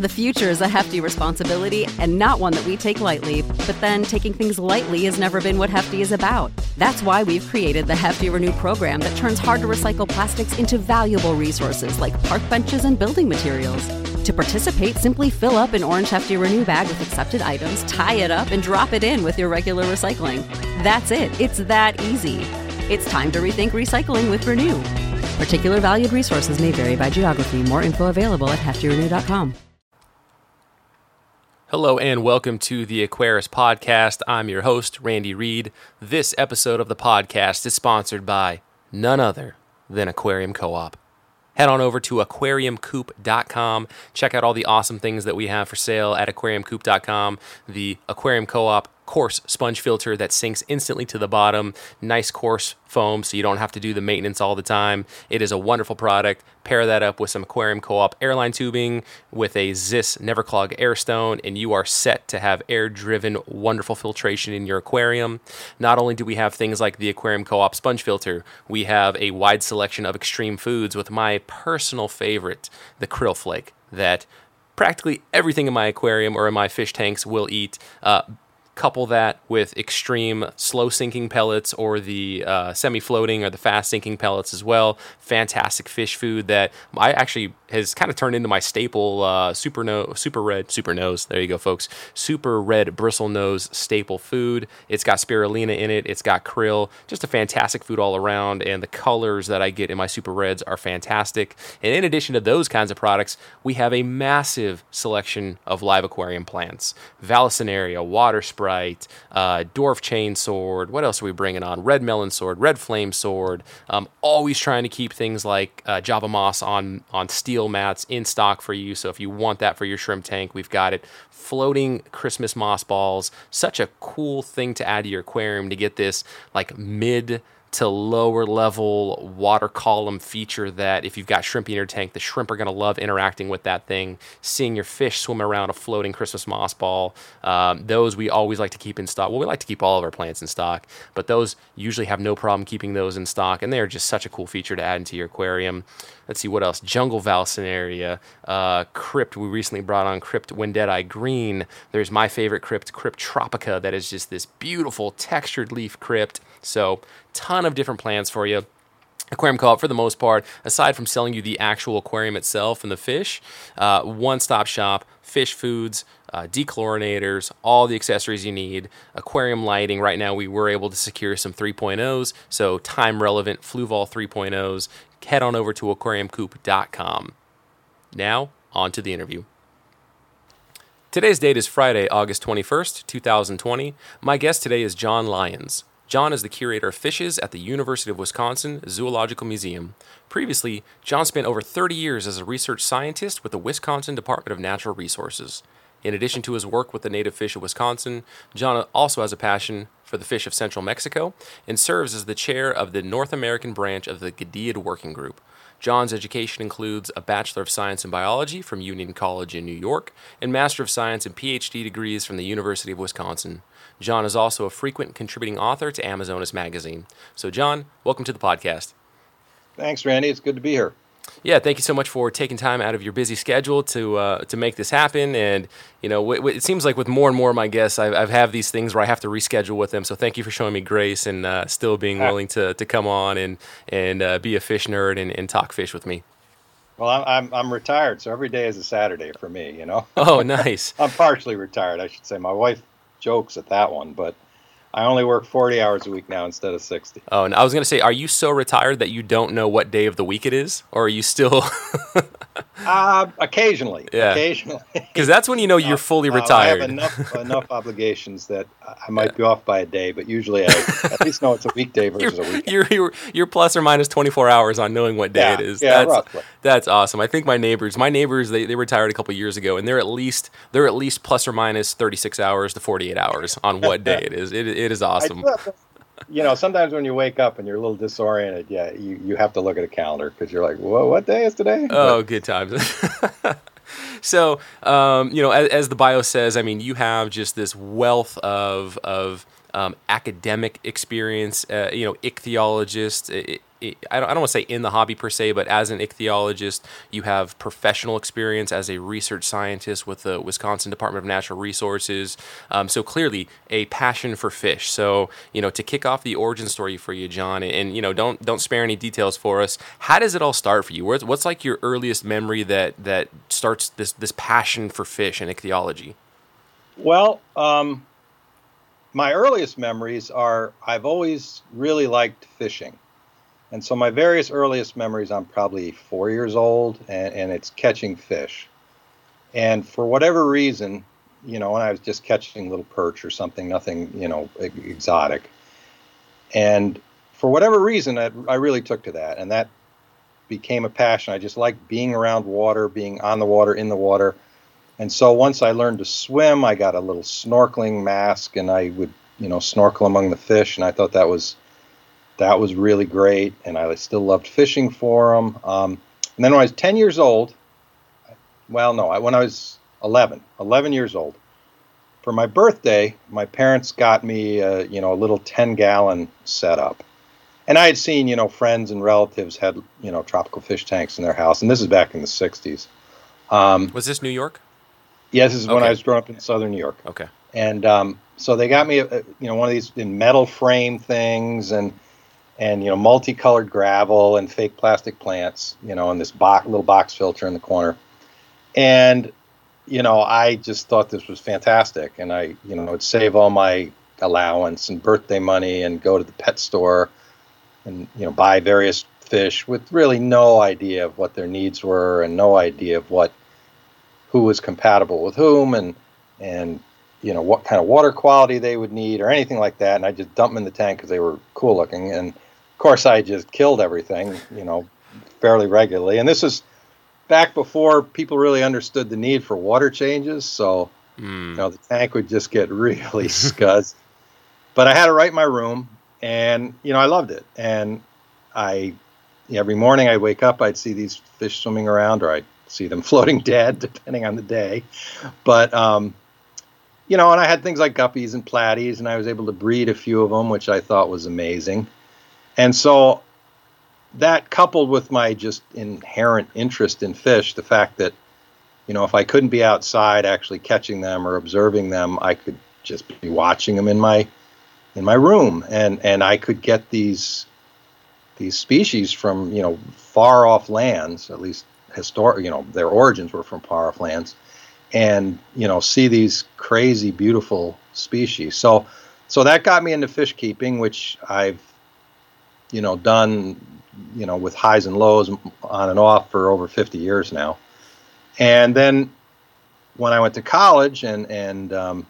The future is a hefty responsibility and not one that we take lightly, but then taking things lightly has never been what Hefty is about. That's why we've created the Hefty Renew program that turns hard-to-recycle plastics into valuable resources like park benches and building materials. To participate, simply fill up an orange Hefty Renew bag with accepted items, tie it up, and drop it in with your regular recycling. That's it. It's that easy. It's time to rethink recycling with Renew. Particular valued resources may vary by geography. More info available at heftyrenew.com. Hello and welcome to the Aquarius Podcast. I'm your host, Randy Reed. This episode of the podcast is sponsored by none other than Aquarium Co-op. Head on over to aquariumcoop.com. Check out all the awesome things that we have for sale at aquariumcoop.com. The Aquarium Co-op coarse sponge filter that sinks instantly to the bottom. Nice coarse foam so you don't have to do the maintenance all the time. It is a wonderful product. Pair that up with some Aquarium Co-op airline tubing with a Ziss Never Clog Air Stone, and you are set to have air-driven, wonderful filtration in your aquarium. Not only do we have things like the Aquarium Co-op sponge filter, we have a wide selection of extreme foods with my personal favorite, the krill flake, that practically everything in my aquarium or in my fish tanks will eat. Couple that with extreme slow-sinking pellets or the semi-floating or the fast-sinking pellets as well. Fantastic fish food that I actually has kind of turned into my staple super nose. There you go, folks. Super red bristle nose staple food. It's got spirulina in it. It's got krill. Just a fantastic food all around, and the colors that I get in my super reds are fantastic. And in addition to those kinds of products, we have a massive selection of live aquarium plants. Vallisneria, water sprite, dwarf chain sword. What else are we bringing on? Red melon sword, red flame sword. Always trying to keep things like Java moss on steel mats in stock for you. So if you want that for your shrimp tank, we've got it. Floating Christmas moss balls. Such a cool thing to add to your aquarium to get this like mid to lower level water column feature that if you've got shrimp in your tank, the shrimp are going to love interacting with that thing, seeing your fish swim around a floating Christmas moss ball. Those we always like to keep in stock. Well, we like to keep all of our plants in stock, but those usually have no problem keeping those in stock, and they're just such a cool feature to add into your aquarium. Let's see what else. Jungle Vallisneria, Crypt. We recently brought on Crypt Wendeti Green. There's my favorite Crypt Tropica, that is just this beautiful textured leaf crypt. So ton of different plants for you. Aquarium Co-op, for the most part, aside from selling you the actual aquarium itself and the fish, one-stop shop, fish foods, dechlorinators, all the accessories you need, aquarium lighting. Right now we were able to secure some 3.0s, so time-relevant Fluval 3.0s. Head on over to aquariumcoop.com. Now, on to the interview. Today's date is Friday, August 21st, 2020. My guest today is John Lyons. John is the curator of fishes at the University of Wisconsin Zoological Museum. Previously, John spent over 30 years as a research scientist with the Wisconsin Department of Natural Resources. In addition to his work with the native fish of Wisconsin, John also has a passion for the fish of central Mexico and serves as the chair of the North American branch of the Gadiad Working Group. John's education includes a Bachelor of Science in Biology from Union College in New York and Master of Science and PhD degrees from the University of Wisconsin. John is also a frequent contributing author to Amazonas Magazine. So, John, welcome to the podcast. Thanks, Randy. It's good to be here. Yeah, thank you so much for taking time out of your busy schedule to make this happen. And, you know, it seems like with more and more of my guests, I have these things where I have to reschedule with them. So thank you for showing me grace and still being willing to come on and be a fish nerd and talk fish with me. Well, I'm retired, so every day is a Saturday for me, you know. Oh, nice. I'm partially retired, I should say. My wife jokes at that one, but I only work 40 hours a week now instead of 60. Oh, and I was going to say, are you so retired that you don't know what day of the week it is? Or are you still... Occasionally. Yeah. Occasionally. Because that's when you know you're fully retired. I have enough obligations that I might be off by a day, but usually I at least know it's a weekday versus a weekend. You're plus or minus 24 hours on knowing what day it is. Yeah, roughly. That's awesome. I think my neighbors, they retired a couple years ago, and they're at least plus or minus 36 hours to 48 hours on what day it is. It is awesome. You know, sometimes when you wake up and you're a little disoriented, you have to look at a calendar because you're like, whoa, what day is today? Oh, good times. So, you know, as the bio says, I mean, you have just this wealth of academic experience, you know, ichthyologist, I don't want to say in the hobby per se, but as an ichthyologist, you have professional experience as a research scientist with the Wisconsin Department of Natural Resources. So clearly a passion for fish. So, to kick off the origin story for you, John, and don't spare any details for us. How does it all start for you? What's like your earliest memory that starts this passion for fish and ichthyology? Well, my earliest memories are I've always really liked fishing. And so my various earliest memories, I'm probably 4 years old, and it's catching fish. And for whatever reason, when I was just catching little perch or something, nothing, exotic. And for whatever reason, I really took to that. And that became a passion. I just liked being around water, being on the water, in the water. And so once I learned to swim, I got a little snorkeling mask, and I would, snorkel among the fish. And I thought that was really great. And I still loved fishing for them. And then when I was 10 years old, when I was 11 years old, for my birthday, my parents got me, a little 10-gallon setup. And I had seen, friends and relatives had, tropical fish tanks in their house. And this is back in the 60s. Was this New York? Yes, this is when I was growing up in southern New York. Okay. And so they got me, one of these in metal frame things and multicolored gravel and fake plastic plants, and this little box filter in the corner. And, I just thought this was fantastic. And I, would save all my allowance and birthday money and go to the pet store and, buy various fish with really no idea of what their needs were and no idea of who was compatible with whom and what kind of water quality they would need or anything like that. And I just dumped them in the tank because they were cool looking. And of course I just killed everything, fairly regularly. And this is back before people really understood the need for water changes. So, the tank would just get really scuzzed. But I had it right in my room, and, I loved it. And every morning I'd wake up, I'd see these fish swimming around, or I'd see them floating dead, depending on the day. But, and I had things like guppies and platies, and I was able to breed a few of them, which I thought was amazing. And so that coupled with my just inherent interest in fish, the fact that, if I couldn't be outside actually catching them or observing them, I could just be watching them in my room. And I could get these species from, far off lands, at least historic, their origins were from far off lands, and, see these crazy, beautiful species. So that got me into fish keeping, which I've, done, with highs and lows on and off for over 50 years now. And then when I went to college and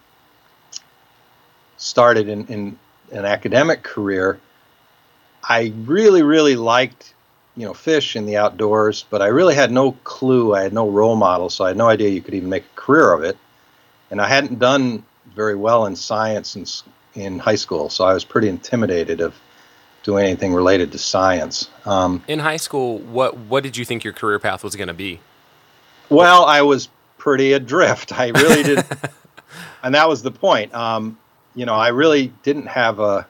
started in an academic career, I really, really liked, fish in the outdoors, but I really had no clue. I had no role model, so I had no idea you could even make a career of it. And I hadn't done very well in science in high school, so I was pretty intimidated of doing anything related to science. In high school, what did you think your career path was going to be? Well, I was pretty adrift. I really did, and that was the point. I really didn't have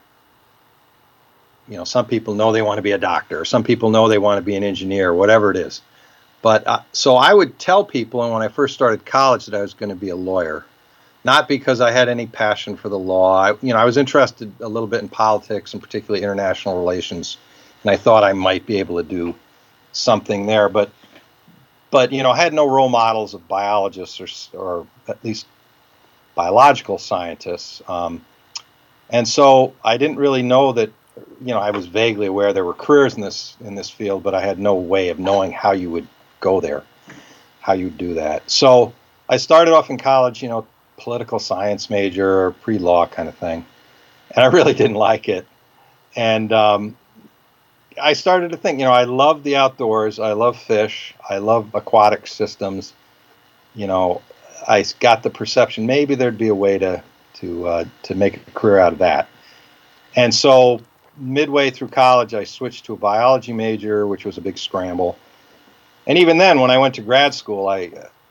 some people know they want to be a doctor. Some people know they want to be an engineer, whatever it is. But so I would tell people, and when I first started college, that I was going to be a lawyer. Not because I had any passion for the law. I was interested a little bit in politics and particularly international relations, and I thought I might be able to do something there. But I had no role models of biologists or at least biological scientists, and so I didn't really know that. I was vaguely aware there were careers in this field, but I had no way of knowing how you would go there, how you would do that. So I started off in college, political science major, or pre-law kind of thing, and I really didn't like it. And I started to think, I love the outdoors, I love fish, I love aquatic systems. I got the perception maybe there'd be a way to make a career out of that. And so midway through college, I switched to a biology major, which was a big scramble. And even then, when I went to grad school, I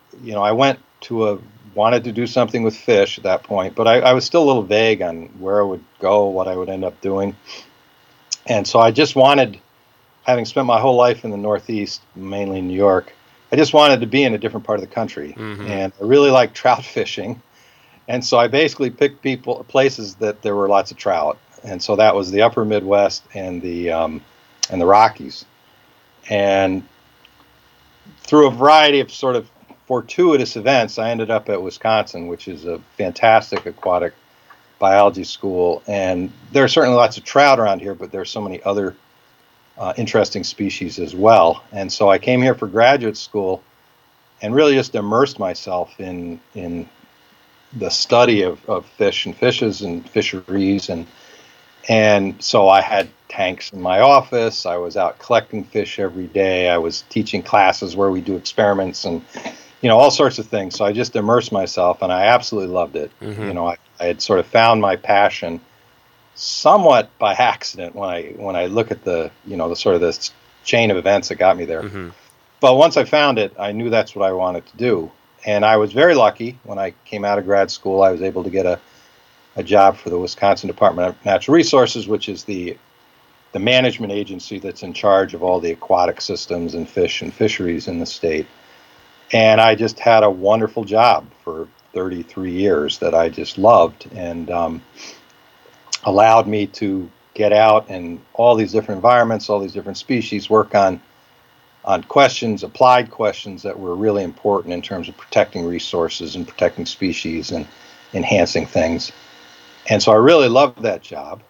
wanted to do something with fish at that point, but I was still a little vague on where I would go, what I would end up doing. And so I just wanted having spent my whole life in the Northeast, mainly in New York, I just wanted to be in a different part of the country. And I really like trout fishing. And so I basically picked places that there were lots of trout. And so that was the upper Midwest and the Rockies. And through a variety of sort of fortuitous events, I ended up at Wisconsin, which is a fantastic aquatic biology school. And there are certainly lots of trout around here, but there are so many other interesting species as well. And so I came here for graduate school and really just immersed myself in the study of fish and fishes and fisheries. And so I had tanks in my office. I was out collecting fish every day. I was teaching classes where we do experiments and, all sorts of things. So I just immersed myself, and I absolutely loved it. I had sort of found my passion somewhat by accident when I look at the sort of this chain of events that got me there. But once I found it, I knew that's what I wanted to do. And I was very lucky when I came out of grad school. I was able to get a job for the Wisconsin Department of Natural Resources, which is the management agency that's in charge of all the aquatic systems and fish and fisheries in the state. And I just had a wonderful job for 33 years that I just loved, and allowed me to get out in all these different environments, all these different species, work on questions, applied questions that were really important in terms of protecting resources and protecting species and enhancing things. And so I really loved that job.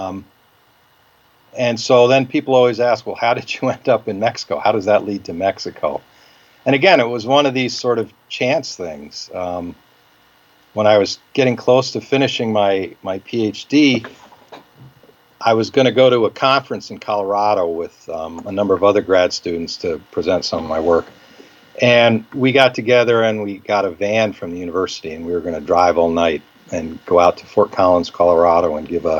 And so then people always ask, well, how did you end up in Mexico? How does that lead to Mexico? And again, it was one of these sort of chance things. When I was getting close to finishing my PhD, I was going to go to a conference in Colorado with a number of other grad students to present some of my work. And we got together and we got a van from the university, and we were going to drive all night and go out to Fort Collins, Colorado, and give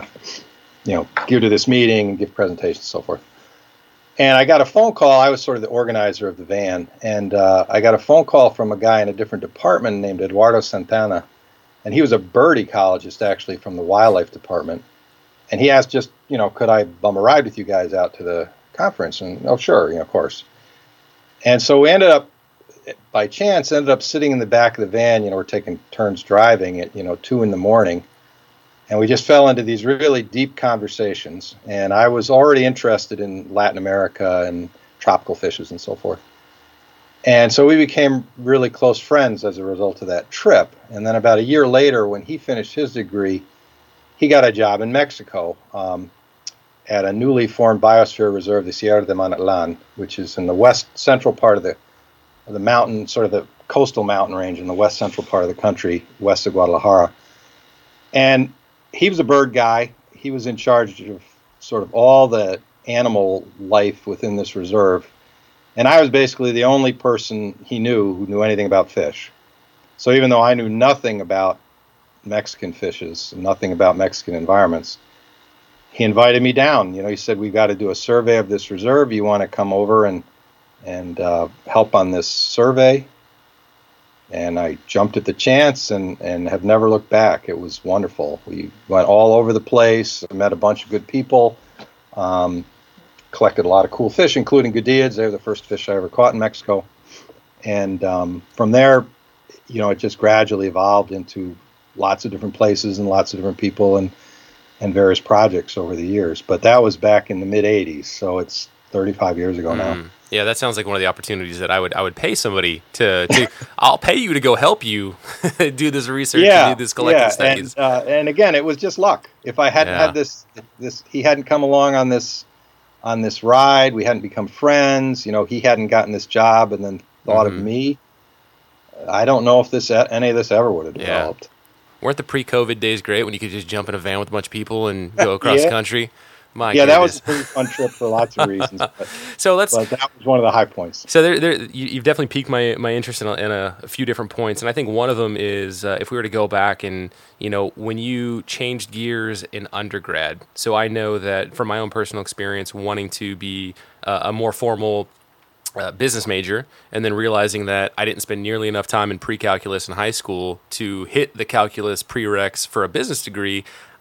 to this meeting and give presentations and so forth. And I got a phone call. I was sort of the organizer of the van, and I got a phone call from a guy in a different department named Eduardo Santana, and he was a bird ecologist actually from the wildlife department. And he asked just, could I bum a ride with you guys out to the conference? And oh, sure, of course. And so we ended up sitting in the back of the van. We're taking turns driving at 2 a.m. And we just fell into these really deep conversations. And I was already interested in Latin America and tropical fishes and so forth. And so we became really close friends as a result of that trip. And then about a year later, when he finished his degree, he got a job in Mexico at a newly formed biosphere reserve, the Sierra de Manatlan, which is in the west central part of the mountain, sort of the coastal mountain range in the west central part of the country, west of Guadalajara. And he was a bird guy. He was in charge of sort of all the animal life within this reserve. And I was basically the only person he knew who knew anything about fish. So even though I knew nothing about Mexican fishes, nothing about Mexican environments, he invited me down. He said, we've got to do a survey of this reserve. You want to come over and help on this survey? And I jumped at the chance and have never looked back. It was wonderful. We went all over the place, met a bunch of good people, collected a lot of cool fish, including gudillas. They were the first fish I ever caught in Mexico. And from there, it just gradually evolved into lots of different places and lots of different people and various projects over the years. But that was back in the mid-'80s, so it's 35 years ago now. Yeah, that sounds like one of the opportunities that I would pay somebody to I'll pay you to go help you do this research and do this collecting studies. And again, it was just luck. If I hadn't had this, he hadn't come along on this ride, we hadn't become friends, he hadn't gotten this job and then thought of me, I don't know if any of this ever would have developed. Weren't the pre-COVID days great when you could just jump in a van with a bunch of people and go across the country? My goodness. That was a pretty fun trip for lots of reasons. But that was one of the high points. So you've definitely piqued my interest in a few different points, and I think one of them is if we were to go back and when you changed gears in undergrad. So I know that from my own personal experience, wanting to be a more formal business major, and then realizing that I didn't spend nearly enough time in pre-calculus in high school to hit the calculus prereqs for a business degree,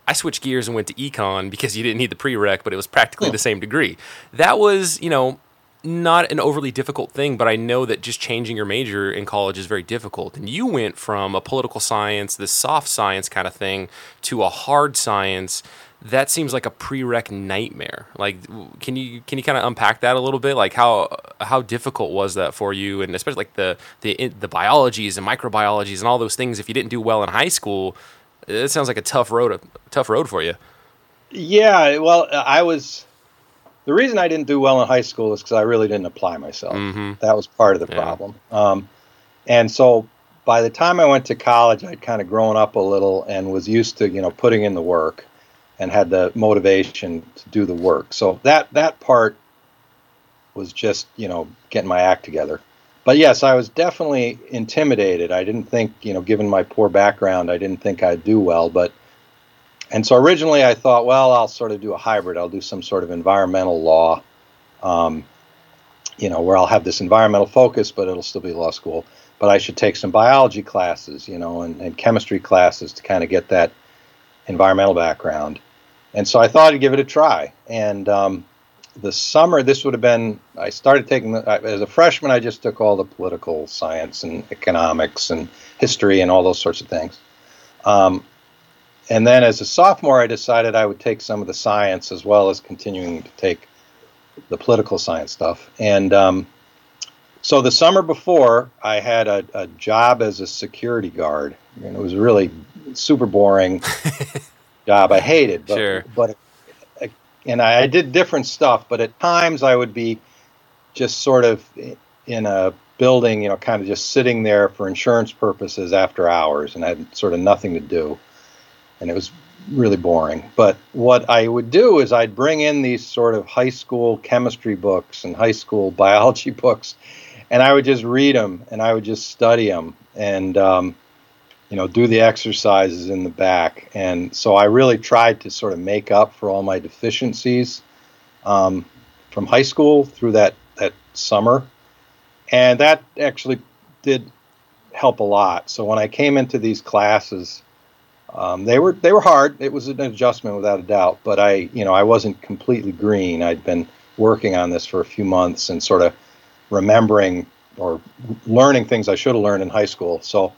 I switched gears and went to econ because you didn't need the prereq, but it was practically the same degree. That was, not an overly difficult thing, but I know that just changing your major in college is very difficult. And you went from a political science, this soft science kind of thing, to a hard science. That seems like a prereq nightmare. Like, can you kind of unpack that a little bit? Like, how difficult was that for you? And especially like the biologies and microbiologies and all those things. If you didn't do well in high school, it sounds like a tough road for you. Yeah, well, the reason I didn't do well in high school is because I really didn't apply myself. Mm-hmm. That was part of the problem. And so by the time I went to college, I'd kind of grown up a little and was used to, putting in the work and had the motivation to do the work. So that part was just, getting my act together. But yes, I was definitely intimidated. I didn't think, given my poor background, I didn't think I'd do well. And so originally I thought, well, I'll sort of do a hybrid. I'll do some sort of environmental law, where I'll have this environmental focus, but it'll still be law school. But I should take some biology classes, and chemistry classes to kind of get that environmental background. And so I thought I'd give it a try. And the summer, this would have been, I started taking, as a freshman, I just took all the political science and economics and history and all those sorts of things. And then as a sophomore, I decided I would take some of the science as well as continuing to take the political science stuff. And so the summer before, I had a job as a security guard. And it was a really super boring job. I hated, but and I did different stuff. But at times I would be just sort of in a building, kind of just sitting there for insurance purposes after hours, and I had sort of nothing to do. And it was really boring. But what I would do is I'd bring in these sort of high school chemistry books and high school biology books, and I would just read them, and I would just study them, and do the exercises in the back. And so I really tried to sort of make up for all my deficiencies from high school through that summer. And that actually did help a lot. So when I came into these classes, they were hard. It was an adjustment without a doubt, but I wasn't completely green. I'd been working on this for a few months and sort of remembering or learning things I should have learned in high school. So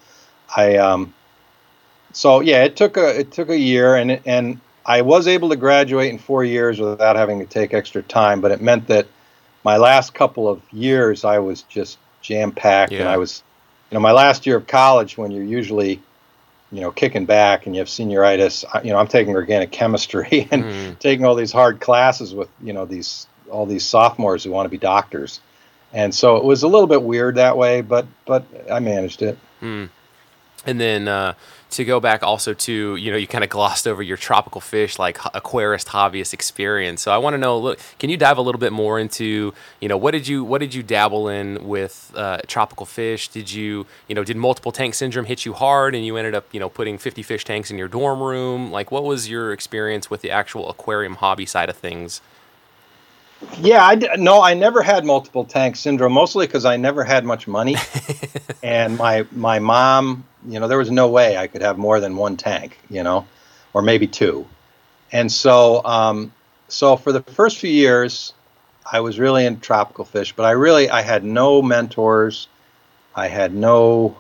it took a year, and I was able to graduate in 4 years without having to take extra time, but it meant that my last couple of years I was just jam-packed. And I was, my last year of college, when you're usually kicking back and you have senioritis, I'm taking organic chemistry and taking all these hard classes with, all these sophomores who want to be doctors. And so it was a little bit weird that way, but I managed it. And then to go back also to, you kind of glossed over your tropical fish, like aquarist hobbyist experience. So I want to know, can you dive a little bit more into, what did you dabble in with tropical fish? Did multiple tank syndrome hit you hard and you ended up, putting 50 fish tanks in your dorm room? Like, what was your experience with the actual aquarium hobby side of things? Yeah, I never had multiple tank syndrome, mostly because I never had much money. And my mom, there was no way I could have more than one tank, or maybe two. And so for the first few years, I was really into tropical fish, but I had no mentors. I had no,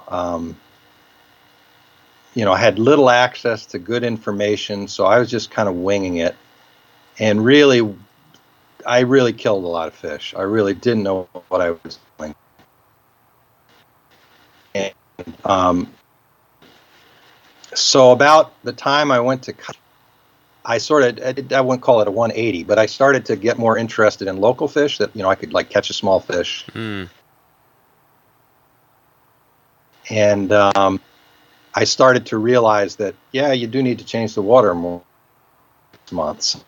I had little access to good information. So I was just kind of winging it. And I really killed a lot of fish. I really didn't know what I was doing. And so about the time I went to college, I wouldn't call it a 180, but I started to get more interested in local fish that, I could like catch a small fish. And I started to realize that, you do need to change the water more months.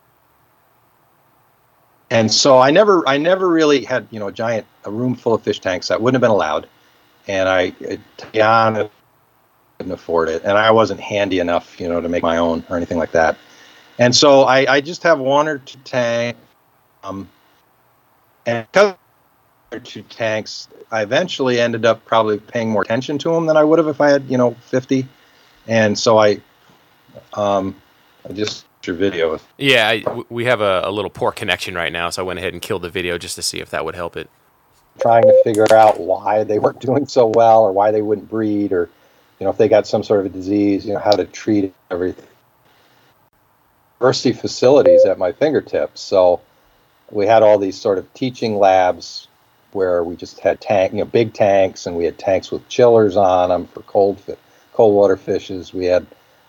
And so I never really had, a room full of fish tanks. That wouldn't have been allowed. And to be honest, I couldn't afford it. And I wasn't handy enough, to make my own or anything like that. And so I just have one or two tanks. And because of one or two tanks, I eventually ended up probably paying more attention to them than I would have if I had, 50. And so just your video. Yeah, we have a little poor connection right now, so I went ahead and killed the video just to see if that would help it. Trying to figure out why they weren't doing so well, or why they wouldn't breed, or if they got some sort of a disease, how to treat everything. University facilities at my fingertips, so we had all these sort of teaching labs where we just had big tanks, and we had tanks with chillers on them for cold water fishes. We had,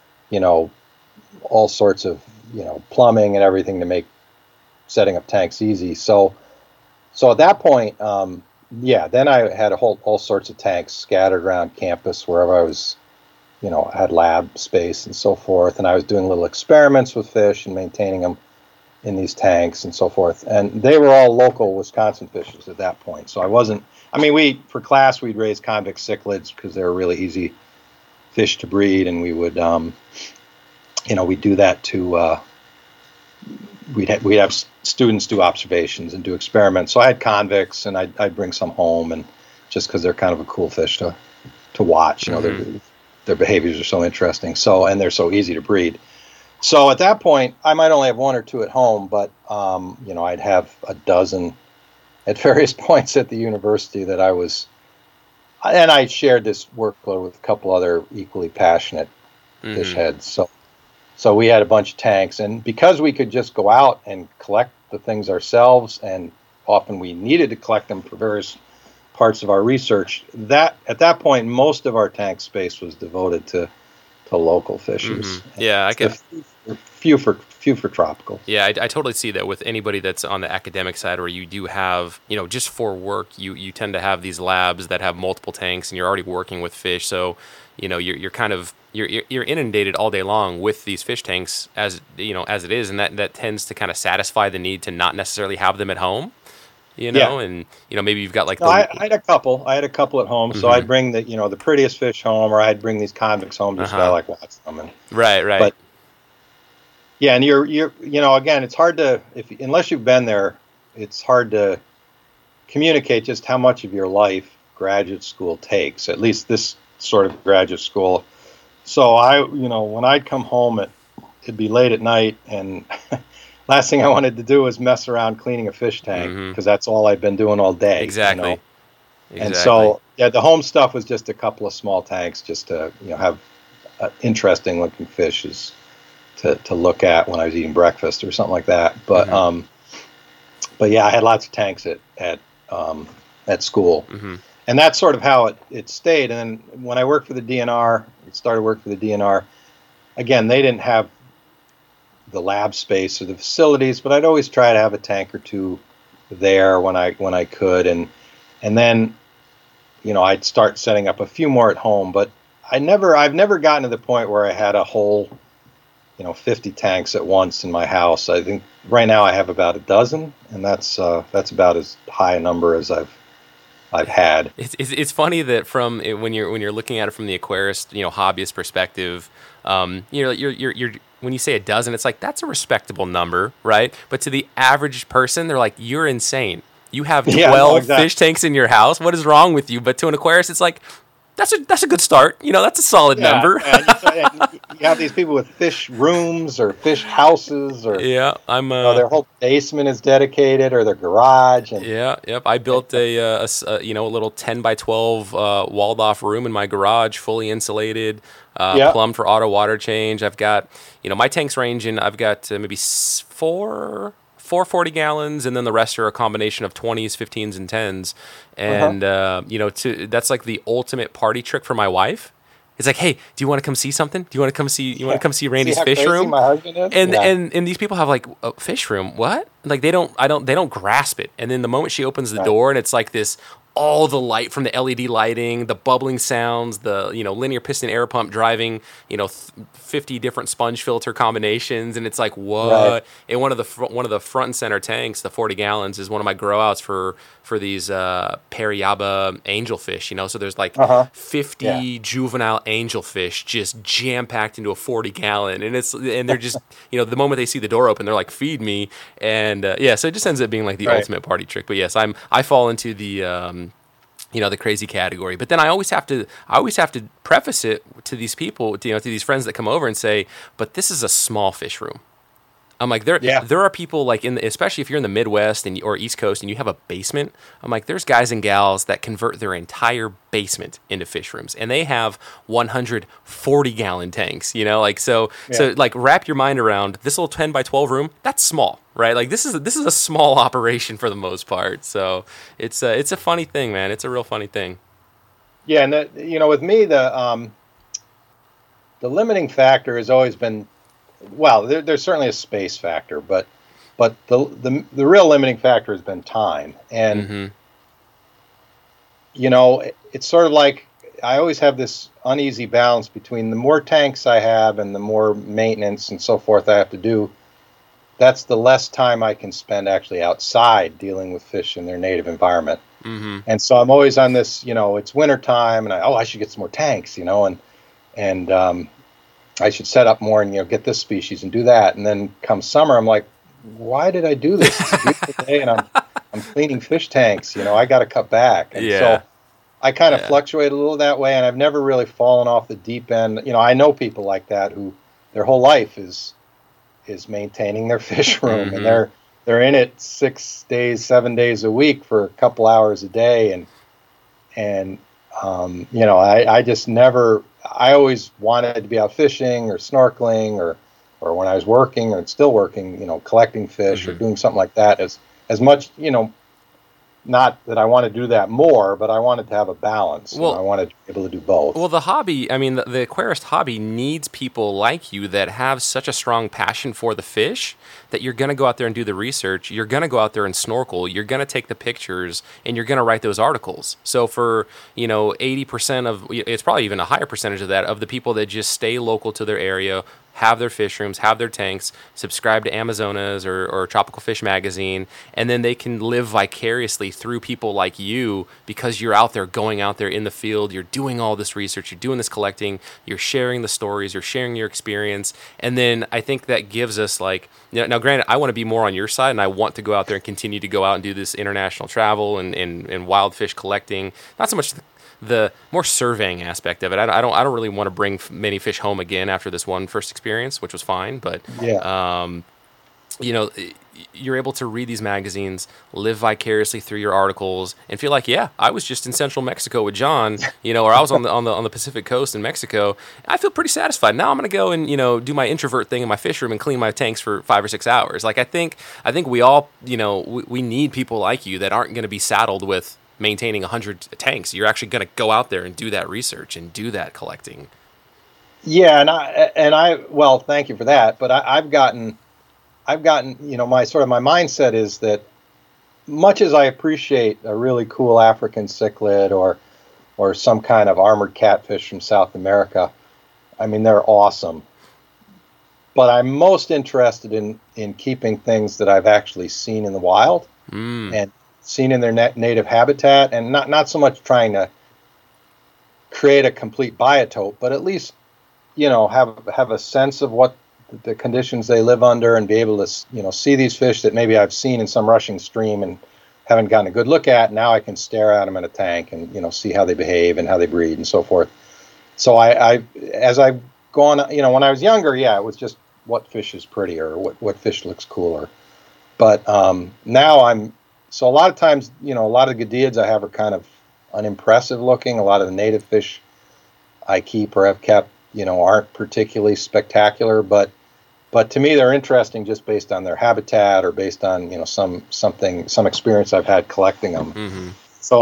all sorts of, plumbing and everything to make setting up tanks easy. So at that point, then I had all sorts of tanks scattered around campus wherever I was, had lab space and so forth. And I was doing little experiments with fish and maintaining them in these tanks and so forth. And they were all local Wisconsin fishes at that point. So for class, we'd raise convict cichlids because they were really easy fish to breed. And we would, we'd do that to, we'd have students do observations and do experiments. So I had convicts, and I'd bring some home, and just because they're kind of a cool fish to watch, their behaviors are so interesting. So, and they're so easy to breed. So at that point, I might only have one or two at home, but I'd have a dozen at various points at the university that I was, and I shared this workload with a couple other equally passionate fish heads. So we had a bunch of tanks, and because we could just go out and collect the things ourselves, and often we needed to collect them for various parts of our research, that at that point most of our tank space was devoted to local fishes. Yeah, I could. Few for tropical. Yeah, I totally see that with anybody that's on the academic side, where you do have, just for work, you tend to have these labs that have multiple tanks, and you're already working with fish, so you're kind of you're inundated all day long with these fish tanks as it is, and that tends to kind of satisfy the need to not necessarily have them at home. And maybe you've got I had a couple at home, so I'd bring the prettiest fish home, or I'd bring these convicts home just I like watching them. And, right. But yeah, and you're again, it's hard to unless you've been there, it's hard to communicate just how much of your life graduate school takes. At least this sort of graduate school. So when I'd come home, it'd be late at night, and last thing I wanted to do was mess around cleaning a fish tank, because that's all I've been doing all day. Exactly. And so, the home stuff was just a couple of small tanks just to, have interesting looking fishes to look at when I was eating breakfast or something like that. But, but yeah, I had lots of tanks at school. And that's sort of how it stayed. And then when I worked for the DNR, started working for the DNR, again, they didn't have the lab space or the facilities, but I'd always try to have a tank or two there when I could, and then I'd start setting up a few more at home. But I've never gotten to the point where I had a whole 50 tanks at once in my house. I think right now I have about a dozen, and that's about as high a number as I've had. It's funny that from when you're looking at it from the aquarist hobbyist perspective, you're when you say a dozen, it's like that's a respectable number, right? But to the average person, they're like, you're insane. You have 12 fish tanks in your house. What is wrong with you? But to an aquarist, it's like that's a good start. That's a solid number. And you have these people with fish rooms or fish houses, or their whole basement is dedicated, or their garage. And, I built a little 10 by 12 walled off room in my garage, fully insulated, plumbed for auto water change. I've got my tanks range in. I've got maybe four 40 gallons, and then the rest are a combination of 20s, 15s, and 10s. And, that's like the ultimate party trick for my wife. It's like, hey, do you want to come see something? Do you want to come see Randy's fish room? My husband is? And these people have like a fish room. What? Like they don't grasp it. And then the moment she opens the door, and it's like this, all the light from the LED lighting, the bubbling sounds, the linear piston air pump driving 50 different sponge filter combinations, and it's like what? Right. And one of the front and center tanks, the 40 gallons, is one of my grow outs for these Periaba angelfish. So there's like 50 juvenile angelfish just jam packed into a 40 gallon, and they're just the moment they see the door open, they're like, feed me, and so it just ends up being like the ultimate party trick. But yes, I fall into the the crazy category. But then I always have to preface it to these people, to these friends that come over and say, but this is a small fish room. I'm like, there are people like especially if you're in the Midwest or East Coast and you have a basement. I'm like, there's guys and gals that convert their entire basement into fish rooms, and they have 140-gallon tanks. So wrap your mind around this little 10 by 12 room. That's small, right? Like this is a small operation for the most part. So it's a funny thing, man. It's a real funny thing. Yeah, and with me the limiting factor has always been. Well, there's certainly a space factor, but the real limiting factor has been time. And, it's sort of like I always have this uneasy balance between the more tanks I have and the more maintenance and so forth I have to do, that's the less time I can spend actually outside dealing with fish in their native environment. Mm-hmm. And so I'm always on this, it's winter time and I should get some more tanks, and I should set up more and get this species and do that. And then come summer, I'm like, why did I do this? It's a beautiful day, and I'm cleaning fish tanks. I got to cut back. And so I kind of fluctuate a little that way, and I've never really fallen off the deep end. I know people like that who their whole life is maintaining their fish room, and they're in it 6 days, 7 days a week for a couple hours a day, and I just never. I always wanted to be out fishing or snorkeling or when I was working or still working, collecting fish or doing something like that as much, not that I want to do that more, but I wanted to have a balance. Well, I wanted to be able to do both. Well, the hobby, the aquarist hobby needs people like you that have such a strong passion for the fish that you're going to go out there and do the research. You're going to go out there and snorkel. You're going to take the pictures and you're going to write those articles. So for, 80% of, it's probably even a higher percentage of that, of the people that just stay local to their area, have their fish rooms, have their tanks, subscribe to Amazonas or Tropical Fish Magazine, and then they can live vicariously through people like you because you're out there, going out there in the field, you're doing all this research, you're doing this collecting, you're sharing the stories, you're sharing your experience, and then I think that gives us now granted, I want to be more on your side, and I want to go out there and continue to go out and do this international travel and wild fish collecting, not so much the more surveying aspect of it. I don't really want to bring many fish home again after this one first experience, which was fine. But you're able to read these magazines, live vicariously through your articles, and feel like, I was just in central Mexico with John, or I was on the Pacific coast in Mexico. I feel pretty satisfied. Now I'm going to go and do my introvert thing in my fish room and clean my tanks for 5 or 6 hours. Like I think we all we need people like you that aren't going to be saddled with maintaining 100 tanks. You're actually going to go out there and do that research and do that collecting. Yeah, and I well, thank you for that. But I've gotten, my mindset is that much as I appreciate a really cool African cichlid or some kind of armored catfish from South America, they're awesome. But I'm most interested in keeping things that I've actually seen in the wild and seen in their native habitat, and not so much trying to create a complete biotope, but at least have a sense of what the conditions they live under and be able to see these fish that maybe I've seen in some rushing stream and haven't gotten a good look at. Now I can stare at them in a tank and see how they behave and how they breed and so forth. So I as I've gone, when I was younger, it was just what fish is prettier or what fish looks cooler. But now so a lot of times, a lot of the Gadiids I have are kind of unimpressive looking. A lot of the native fish I keep or have kept, aren't particularly spectacular, but to me they're interesting just based on their habitat or based on, some experience I've had collecting them. Mm-hmm. So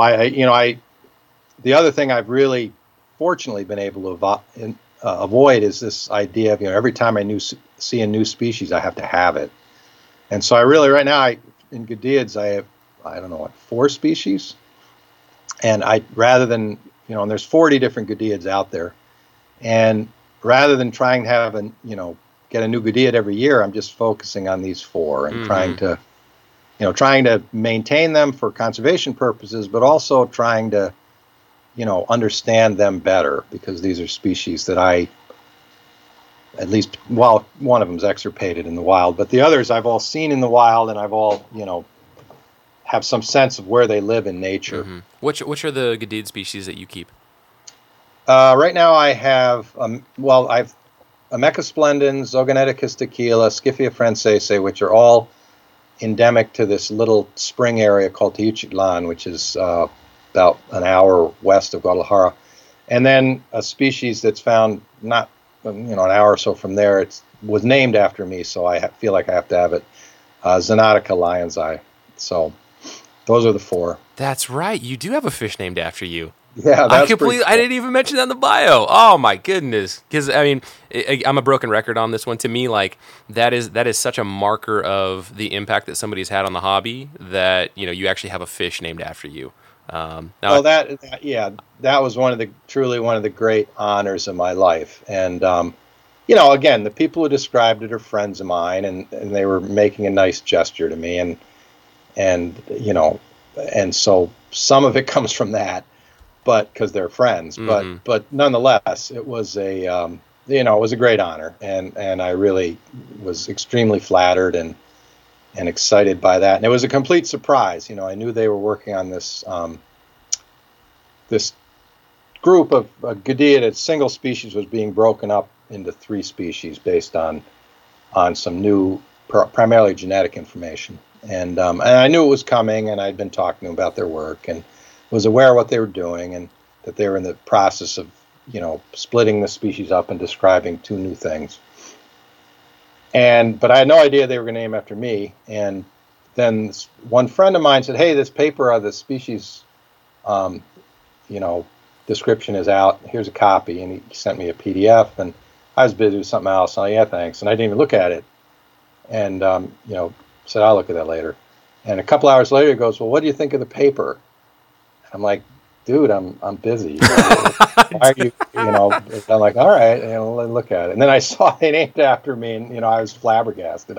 the other thing I've really fortunately been able to avoid is this idea of, every time I see a new species, I have to have it. And so I really, right now, in Gadiids, I have, 4 species. And rather than, and there's 40 different Gadiids out there. And rather than trying to have get a new Gadiid every year, I'm just focusing on these 4 and trying to maintain them for conservation purposes, but also trying to, understand them better, because these are species that one of them's extirpated in the wild, but the others I've all seen in the wild, and I've all, have some sense of where they live in nature. Mm-hmm. Which are the Gadid species that you keep? Right now I have, I've Ameca splendens, Zogoneticus tequila, Scyphia francese, which are all endemic to this little spring area called Teuchitlan, which is about an hour west of Guadalajara. And then a species that's found not, an hour or so from there. It was named after me, so I feel like I have to have it. Xenotica lion's eye. So those are the four. That's right. You do have a fish named after you. Yeah, that's pretty cool. I didn't even mention that in the bio. Oh my goodness! Because I mean, I'm a broken record on this one. To me, like that is such a marker of the impact that somebody's had on the hobby that you actually have a fish named after you. That was truly one of the great honors of my life. And again, the people who described it are friends of mine, and they were making a nice gesture to me, and so some of it comes from that. But because they're friends, but nonetheless, it was it was a great honor, and I really was extremely flattered and excited by that. And it was a complete surprise. I knew they were working on this this group of Gadid. A single species was being broken up into 3 species based on some new, primarily genetic information. And I knew it was coming, and I'd been talking to them about their work and was aware of what they were doing, and that they were in the process of, splitting the species up and describing 2 new things. But I had no idea they were going to name after me. And then one friend of mine said, "Hey, this paper of the species, description is out. Here's a copy." And he sent me a PDF, and I was busy with something else. Oh, yeah, thanks. And I didn't even look at it. And, said, "I'll look at that later." And a couple hours later, he goes, "Well, what do you think of the paper?" I'm like, "Dude, I'm busy. Why are you?" I'm like, "All right, let me look at it." And then I saw it named after me, and I was flabbergasted.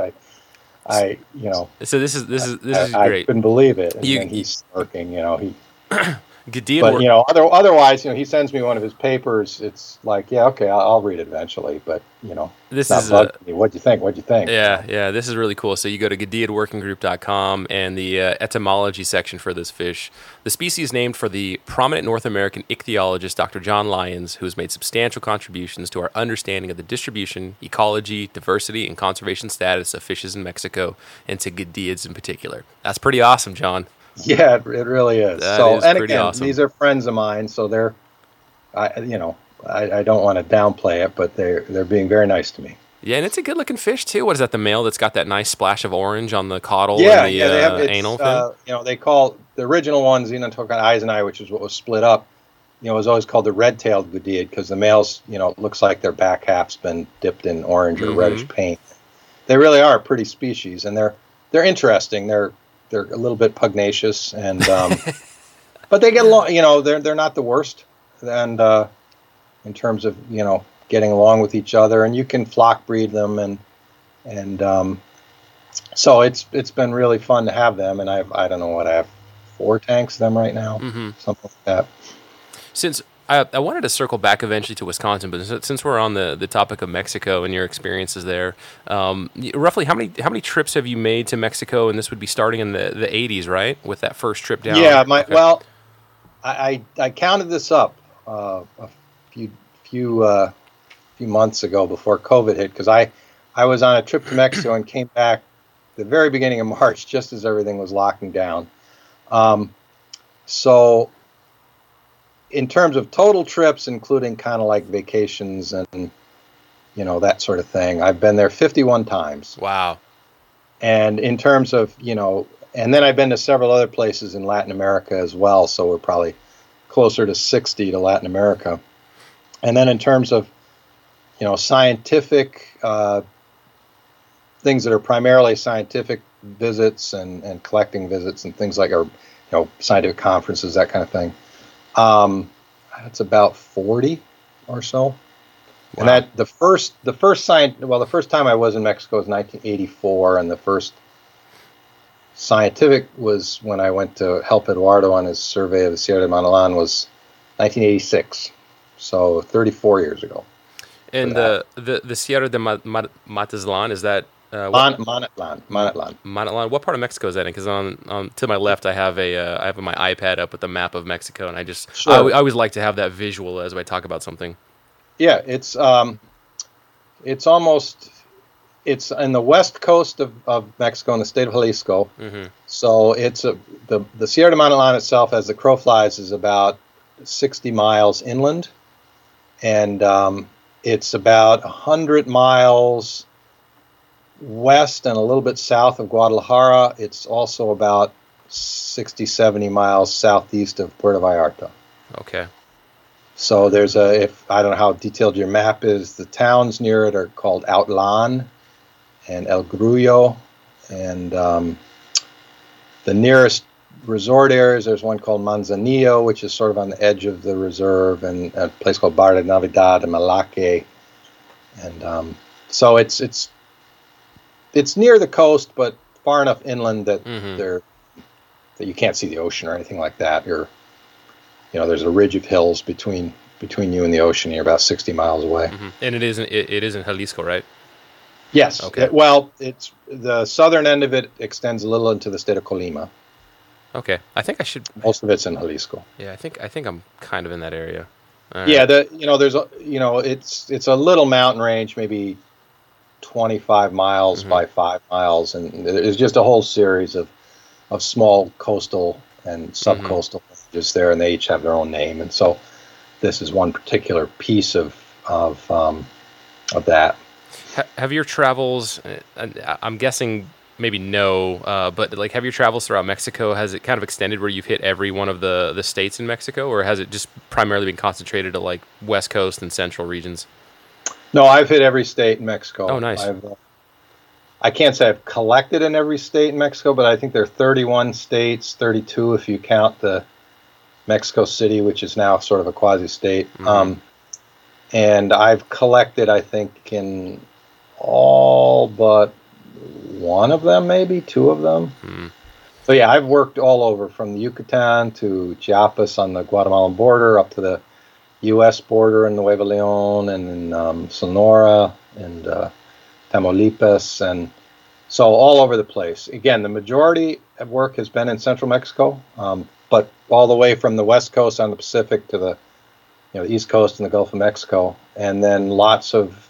So this is great. I couldn't believe it. And then he's smirking. Gadid But otherwise, he sends me one of his papers. It's like, yeah, okay, I'll read it eventually. But this it's not bugging me. What'd you think? Yeah, this is really cool. So you go to GadidWorkingGroup.com, and the etymology section for this fish. The species named for the prominent North American ichthyologist Dr. John Lyons, who has made substantial contributions to our understanding of the distribution, ecology, diversity, and conservation status of fishes in Mexico, and to Gadids in particular. That's pretty awesome, John. Yeah, it really is. Awesome. These are friends of mine, so they're, I don't want to downplay it, but they're being very nice to me. Yeah, and it's a good looking fish too. What is that? The male that's got that nice splash of orange on the caudal and the anal fin? They call the original one Xenotoca eiseni, which is what was split up. Was always called the red-tailed Gadid because the males, it looks like their back half's been dipped in orange or reddish paint. They really are a pretty species, and they're interesting. They're a little bit pugnacious, and but they get along. They're not the worst, and in terms of getting along with each other, and you can flock breed them, and so it's been really fun to have them. And I have 4 tanks of them right now, something like that. Since I wanted to circle back eventually to Wisconsin, but since we're on the topic of Mexico and your experiences there, roughly how many trips have you made to Mexico? And this would be starting in the 80s, right? With that first trip down. Yeah, well, I counted this up a few months ago before COVID hit, because I was on a trip to Mexico and came back the very beginning of March, just as everything was locking down. So in terms of total trips, including kind of like vacations and, that sort of thing, I've been there 51 times. Wow. And in terms of, and then I've been to several other places in Latin America as well. So we're probably closer to 60 to Latin America. And then in terms of, scientific things that are primarily scientific visits and collecting visits and things like, scientific conferences, that kind of thing. It's about 40 or so. Wow. And that the first time I was in Mexico was 1984, and the first scientific was when I went to help Eduardo on his survey of the Sierra de Manalan was 1986. So 34 years ago. And the Sierra de Matazlan, is that Manatlan. Manatlan. What part of Mexico is that in? Because on to my left, I have my iPad up with the map of Mexico, and I always like to have that visual as I talk about something. Yeah, it's in the west coast of Mexico in the state of Jalisco. Mm-hmm. So the Sierra de Manatlan itself, as the crow flies, is about 60 miles inland, and it's about 100 miles west and a little bit south of Guadalajara. It's also about 60, 70 miles southeast of Puerto Vallarta. Okay. So I don't know how detailed your map is, the towns near it are called Outlan and El Grullo, and the nearest resort areas, there's one called Manzanillo, which is sort of on the edge of the reserve, and a place called Bar de Navidad and Malaque, and so it's near the coast, but far enough inland that that you can't see the ocean or anything like that. There's a ridge of hills between you and the ocean. You're about 60 miles away. Mm-hmm. And it isn't Jalisco, right? Yes. Okay. Well, it's the southern end of it extends a little into the state of Colima. Okay. I think I should. Most of it's in Jalisco. Yeah, I think I'm kind of in that area. Yeah. It's a little mountain range, maybe 25 miles by 5 miles, and there's just a whole series of small coastal and subcoastal villages there, and they each have their own name. And so this is one particular piece of that. Have your travels, I'm guessing maybe no, but like have your travels throughout Mexico, has it kind of extended where you've hit every one of the states in Mexico, or has it just primarily been concentrated to like West Coast and central regions? No, I've hit every state in Mexico. Oh, nice. I can't say I've collected in every state in Mexico, but I think there are 31 states, 32 if you count the Mexico City, which is now sort of a quasi-state. Mm-hmm. And I've collected, I think, in all but one of them, maybe two of them. Mm. So yeah, I've worked all over, from the Yucatan to Chiapas on the Guatemalan border, up to the U.S. border in Nuevo Leon, and in Sonora and Tamaulipas, and so all over the place. Again, the majority of work has been in central Mexico, but all the way from the west coast on the Pacific to the East Coast and the Gulf of Mexico, and then lots of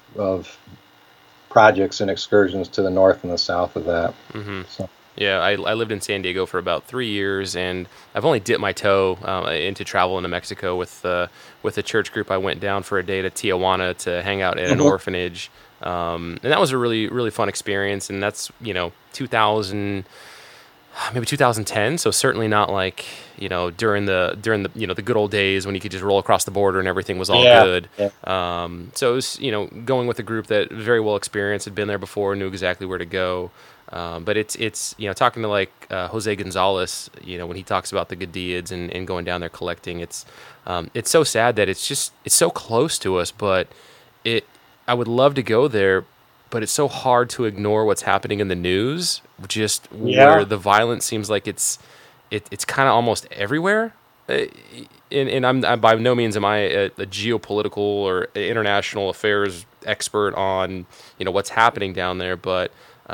projects and excursions to the north and the south of that. Mm-hmm. So. Yeah, I lived in San Diego for about 3 years, and I've only dipped my toe into travel into Mexico with a church group. I went down for a day to Tijuana to hang out at an orphanage, and that was a really, really fun experience. And that's 2000, maybe 2010. So certainly not like during the the good old days when you could just roll across the border and everything was all good. Yeah. So it was going with a group that was very well experienced, had been there before, knew exactly where to go. But it's talking to like Jose Gonzalez, when he talks about the Gadiads and going down there collecting, it's so sad that it's so close to us, but I would love to go there, but it's so hard to ignore what's happening in the news, where the violence seems like it's kind of almost everywhere. And I'm by no means am I a geopolitical or international affairs expert on what's happening down there, but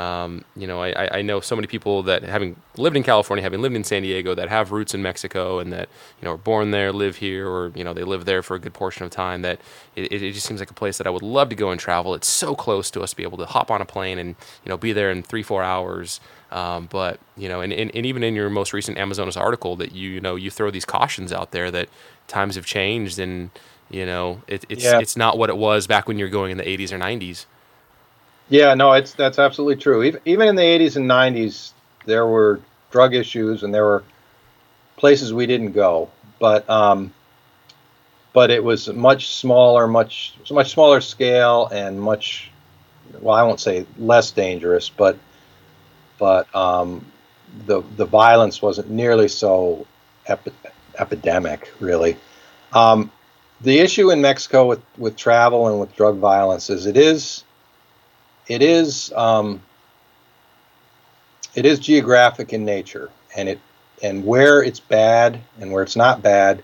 I know so many people that, having lived in California, having lived in San Diego, that have roots in Mexico and that are born there, live here, or they live there for a good portion of time. That it just seems like a place that I would love to go and travel. It's so close to us to be able to hop on a plane and be there in 3-4 hours. But and even in your most recent Amazonas article, that you throw these cautions out there that times have changed, and it's not what it was back when you were going in the 80s or 90s. Yeah, no, that's absolutely true. Even in the 80s and 90s, there were drug issues and there were places we didn't go, but it was much smaller scale and much, well, I won't say less dangerous, but the violence wasn't nearly so epidemic, really. The issue in Mexico with travel and with drug violence is it is geographic in nature, and where it's bad and where it's not bad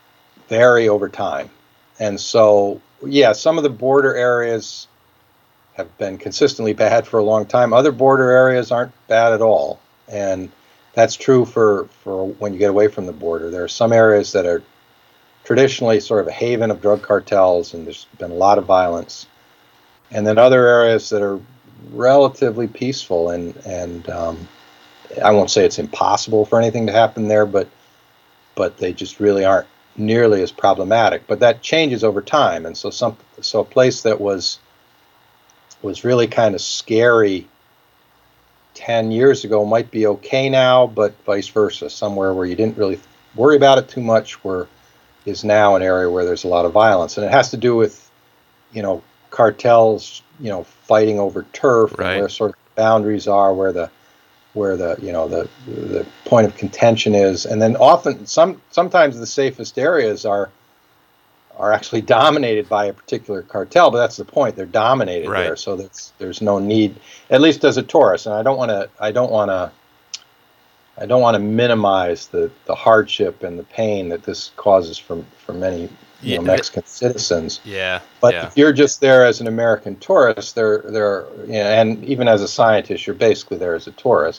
vary over time. And so, yeah, some of the border areas have been consistently bad for a long time. Other border areas aren't bad at all, and that's true for when you get away from the border. There are some areas that are traditionally sort of a haven of drug cartels, and there's been a lot of violence. And then other areas that are relatively peaceful, and I won't say it's impossible for anything to happen there, but they just really aren't nearly as problematic. But that changes over time, and so a place that was really kind of scary 10 years ago might be okay now, but vice versa. Somewhere where you didn't really worry about it too much is now an area where there's a lot of violence. And it has to do with, cartels, fighting over turf, right, and where sort of boundaries are, where the point of contention is. And then sometimes the safest areas are actually dominated by a particular cartel, but that's the point. They're dominated right there, so there's no need, at least as a tourist. And I don't want to minimize the hardship and the pain that this causes for many Mexican citizens. Yeah. But if you're just there as an American tourist, and even as a scientist, you're basically there as a tourist.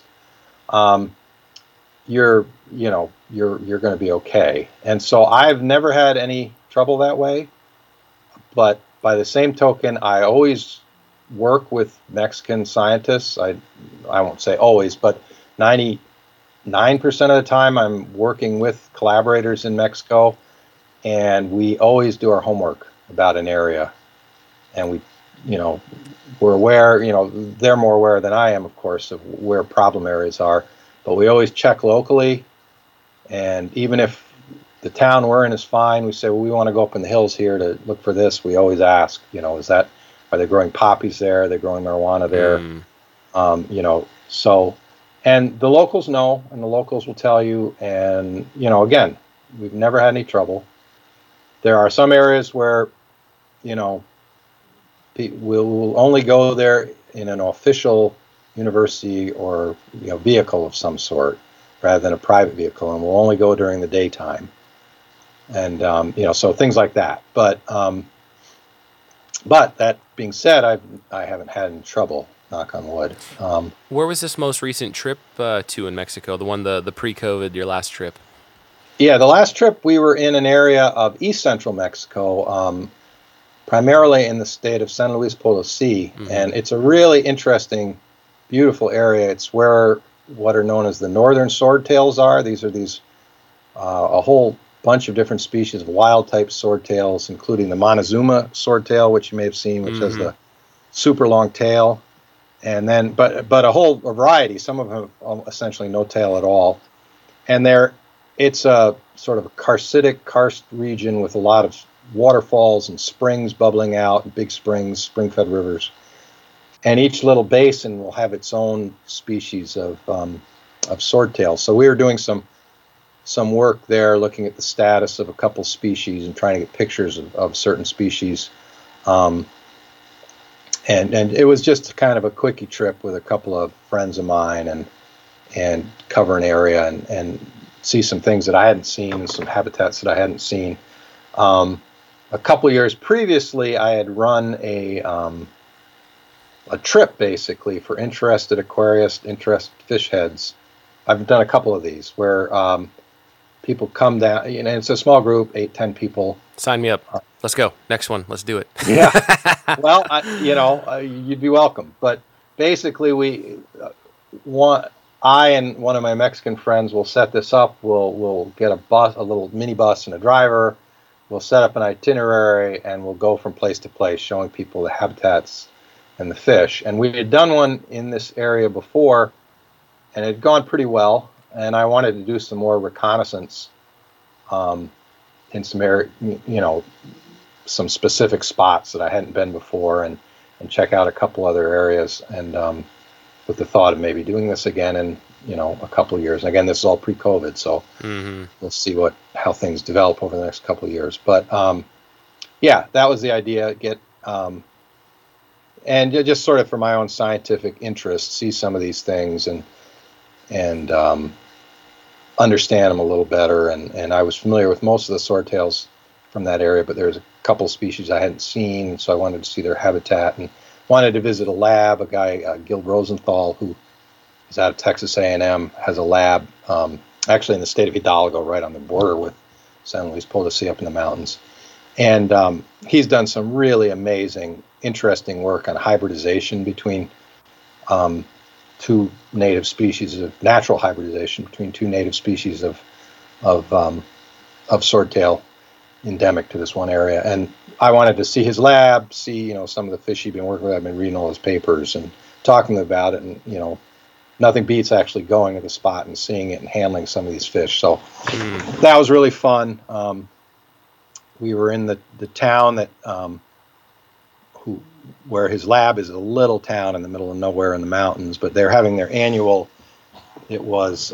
You're going to be okay. And so I've never had any trouble that way, but by the same token, I always work with Mexican scientists. I won't say always, but 99% of the time I'm working with collaborators in Mexico, and we always do our homework about an area, and we're aware, they're more aware than I am, of course, of where problem areas are, but we always check locally. And even if the town we're in is fine, we say, well, we want to go up in the hills here to look for this. We always ask, are they growing poppies there? Are they growing marijuana there? So, and the locals know, and the locals will tell you. And, again, we've never had any trouble. There are some areas where, we'll only go there in an official university or, vehicle of some sort, rather than a private vehicle, and we'll only go during the daytime. And, so things like that. But that being said, I haven't had any trouble, knock on wood. Where was this most recent trip to in Mexico? The pre-COVID, your last trip? Yeah, the last trip we were in an area of east central Mexico, primarily in the state of San Luis Potosí. Mm-hmm. And it's a really interesting, beautiful area. It's where what are known as the northern swordtails are. These are a whole bunch of different species of wild-type swordtails, including the Montezuma swordtail, which you may have seen, which has the super long tail, and then but a whole variety. Some of them have essentially no tail at all, and it's a sort of a karstitic karst region with a lot of waterfalls and springs bubbling out, big springs, spring-fed rivers, and each little basin will have its own species of swordtail. So we were doing some work there, looking at the status of a couple species and trying to get pictures of certain species. And it was just kind of a quickie trip with a couple of friends of mine and cover an area and see some things that I hadn't seen, some habitats that I hadn't seen. A couple years previously, I had run a trip basically for interested aquarists, interested fish heads. I've done a couple of these where people come down, it's a small group, 8-10 people. Sign me up. Let's go. Next one. Let's do it. Yeah. Well, you'd be welcome. But basically, I and one of my Mexican friends will set this up. We'll get a little mini bus and a driver. We'll set up an itinerary, and we'll go from place to place, showing people the habitats and the fish. And we had done one in this area before, and it had gone pretty well. And I wanted to do some more reconnaissance in some area, some specific spots that I hadn't been before, and check out a couple other areas, and with the thought of maybe doing this again in a couple of years. And again, this is all pre-COVID, so we'll see how things develop over the next couple of years. But that was the idea. And just sort of for my own scientific interest, see some of these things and understand them a little better. And I was familiar with most of the swordtails from that area, but there's a couple species I hadn't seen, so I wanted to see their habitat. And wanted to visit a lab. A guy, Gil Rosenthal, who is out of Texas A&M, has a lab actually in the state of Hidalgo, right on the border with San Luis Potosi up in the mountains. And he's done some really amazing, interesting work on hybridization between two native species of natural hybridization between two native species of swordtail endemic to this one area. And I wanted to see his lab, see some of the fish he'd been working with. I've been reading all his papers and talking about it, and nothing beats actually going to the spot and seeing it and handling some of these fish. So that was really fun. We were in the town that where his lab is, a little town in the middle of nowhere in the mountains, but they're having their annual. It was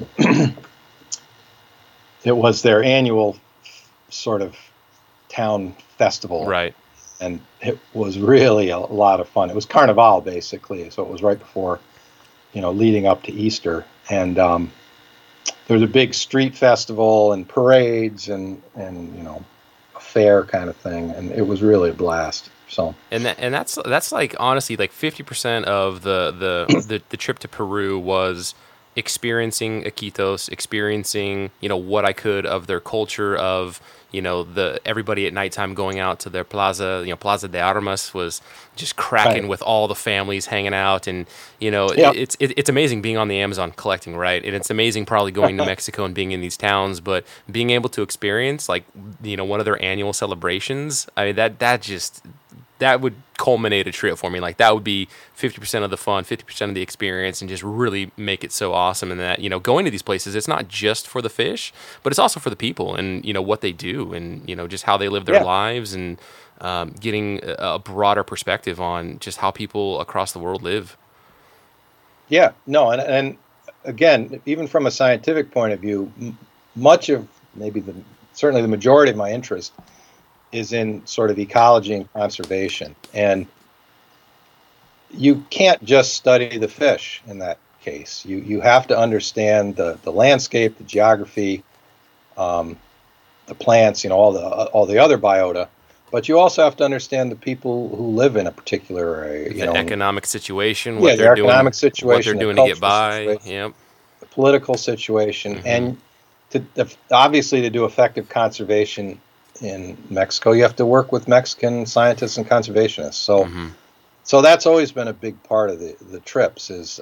their annual sort of town festival, right? And it was really a lot of fun. It was Carnival basically, so it was right before, leading up to Easter, and there was a big street festival and parades and a fair kind of thing, and it was really a blast. So and that's like honestly like 50% of the trip to Peru was experiencing Iquitos, experiencing what I could of their culture, of everybody at nighttime going out to their plaza. Plaza de Armas was just cracking right. with all the families hanging out, and Yep. it's amazing being on the Amazon collecting, right? And it's amazing probably going to Mexico and being in these towns, but being able to experience like one of their annual celebrations. I mean that would culminate a trip for me. Like that would be 50% of the fun, 50% of the experience, and just really make it so awesome. And that, going to these places, it's not just for the fish, but it's also for the people and, what they do and, just how they live their lives, and getting a broader perspective on just how people across the world live. Yeah, no. And again, even from a scientific point of view, much of certainly the majority of my interest is in sort of ecology and conservation. And you can't just study the fish in that case. You have to understand the landscape, the geography, the plants, all the other biota. But you also have to understand the people who live in a particular area. The economic situation, what they're doing to get by. Yep. The political situation, and obviously to do effective conservation in Mexico, you have to work with Mexican scientists and conservationists. So, so that's always been a big part of the trips is,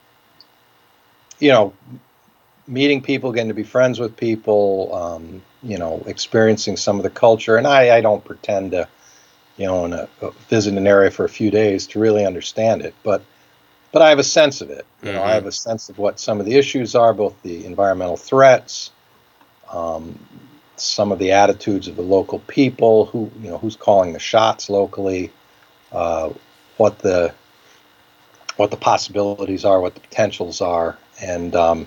meeting people, getting to be friends with people, experiencing some of the culture. And I don't pretend to, visit an area for a few days to really understand it, but I have a sense of it. I have a sense of what some of the issues are, both the environmental threats, some of the attitudes of the local people, who's calling the shots locally, what the possibilities are, what the potentials are, and and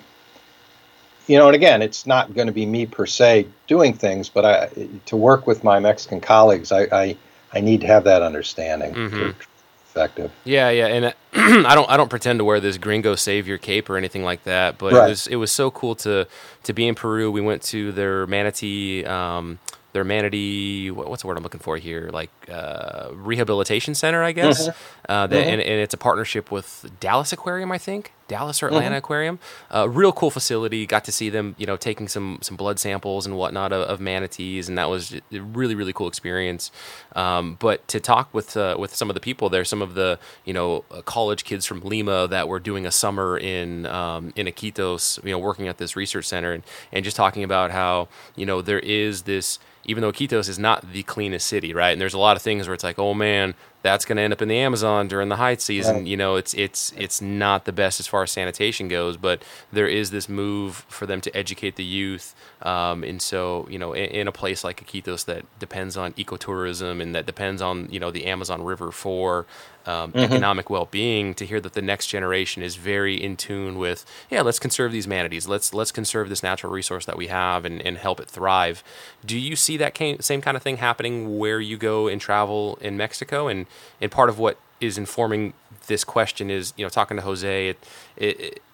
again, it's not going to be me per se doing things, but to work with my Mexican colleagues, I need to have that understanding. Effective. Yeah, and I don't pretend to wear this gringo savior cape or anything like that, but right. it was so cool to be in Peru. We went to their manatee, what's the word I'm looking for here? Like rehabilitation center, I guess. And it's a partnership with Dallas Aquarium, I think. Dallas or Atlanta Aquarium. Real cool facility. Got to see them, taking some blood samples and whatnot of manatees, and that was a really, really cool experience. But to talk with some of the people there, some of the college kids from Lima that were doing a summer in Iquitos, working at this research center, and just talking about how there is this. Even though Iquitos is not the cleanest city, right? And there's a lot of things where it's like, oh man, that's going to end up in the Amazon during the high season. Right. It's not the best as far as sanitation goes, but there is this move for them to educate the youth. And so, in a place like Iquitos that depends on ecotourism and that depends on, the Amazon River for economic well-being, to hear that the next generation is very in tune with, let's conserve these manatees. Let's conserve this natural resource that we have and help it thrive. Do you see that same kind of thing happening where you go and travel in Mexico? And part of what is informing this question is, talking to Jose,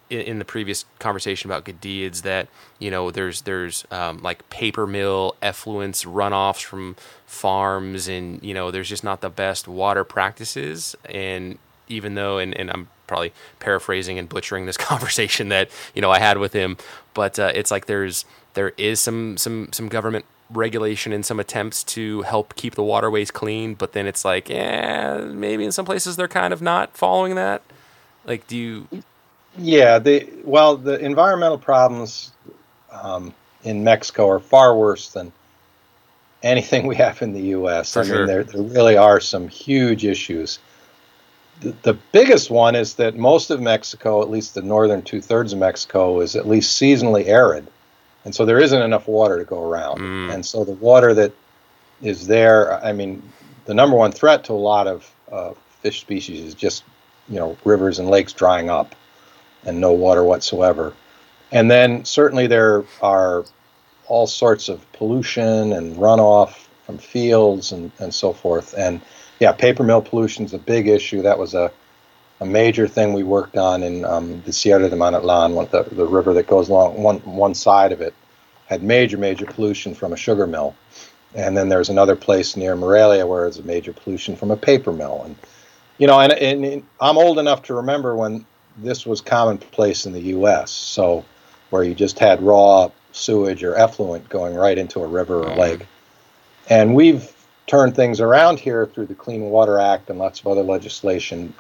in the previous conversation about Gadiads that, there's like paper mill effluents runoffs from farms, and, there's just not the best water practices. And even though, and I'm probably paraphrasing and butchering this conversation that, I had with him, but it's like there is some government regulation and some attempts to help keep the waterways clean, but then it's like, maybe in some places they're kind of not following that. Like, do you... Yeah, the environmental problems in Mexico are far worse than anything we have in the U.S. For sure. There really are some huge issues. The biggest one is that most of Mexico, at least the northern 2/3 of Mexico, is at least seasonally arid. And so there isn't enough water to go around. And so the water that is there, the number one threat to a lot of fish species is just, rivers and lakes drying up and no water whatsoever. And then certainly there are all sorts of pollution and runoff from fields and so forth. And yeah, paper mill pollution is a big issue. That was a major thing we worked on in the Sierra de Manatlan, the river that goes along one side of it, had major pollution from a sugar mill. And then there's another place near Morelia where there's a major pollution from a paper mill. And, and I'm old enough to remember when this was commonplace in the U.S., so where you just had raw sewage or effluent going right into a river or lake. And we've turned things around here through the Clean Water Act and lots of other legislation.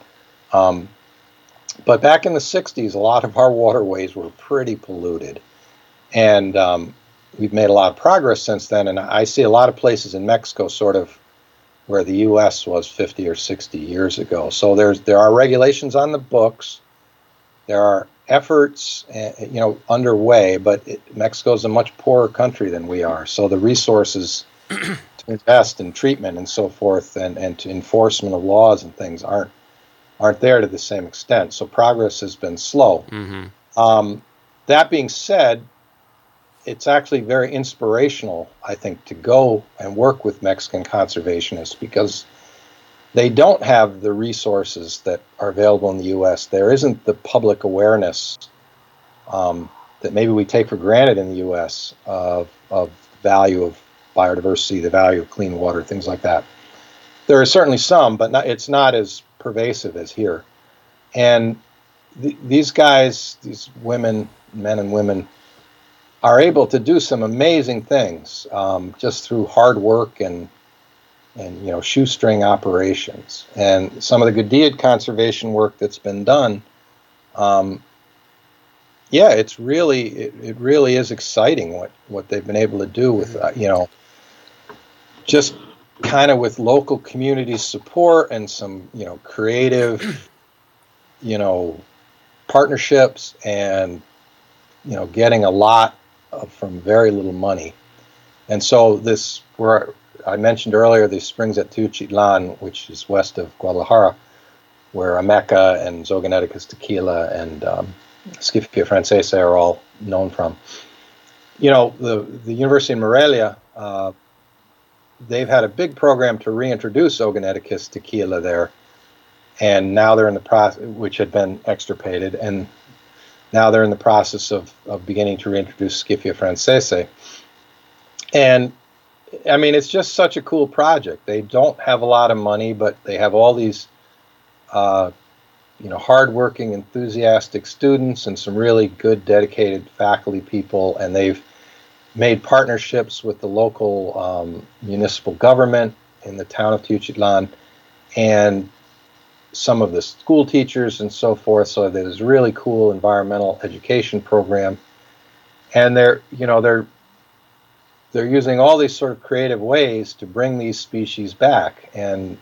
But back in the 60s, a lot of our waterways were pretty polluted. And we've made a lot of progress since then. And I see a lot of places in Mexico sort of where the U.S. was 50 or 60 years ago. So there are regulations on the books. There are efforts, underway, but Mexico is a much poorer country than we are. So the resources to invest in treatment and so forth and to enforcement of laws and things aren't there to the same extent. So progress has been slow. That being said, it's actually very inspirational, I think, to go and work with Mexican conservationists because they don't have the resources that are available in the U.S. There isn't the public awareness that maybe we take for granted in the U.S. of the value of biodiversity, the value of clean water, things like that. There is certainly some, but it's not as pervasive as here. And these guys, these women, men and women, are able to do some amazing things just through hard work and shoestring operations. And some of the Gadiad conservation work that's been done, it really is exciting what they've been able to do with just kind of with local community support and some creative partnerships and getting a lot from very little money. And so this, where I mentioned earlier, the springs at Teuchitlan, which is west of Guadalajara, where Ameca and Zogoneticus tequila and Scyphia francesa are all known from. The University of Morelia, they've had a big program to reintroduce Zogoneticus tequila there, and now they're in the process, which had been extirpated, and now they're in the process of beginning to reintroduce Scyphia francesa. And it's just such a cool project. They don't have a lot of money, but they have all these, hardworking, enthusiastic students and some really good, dedicated faculty people. And they've made partnerships with the local municipal government in the town of Teuchitlan and some of the school teachers and so forth. So there's a really cool environmental education program. And they're using all these sort of creative ways to bring these species back. And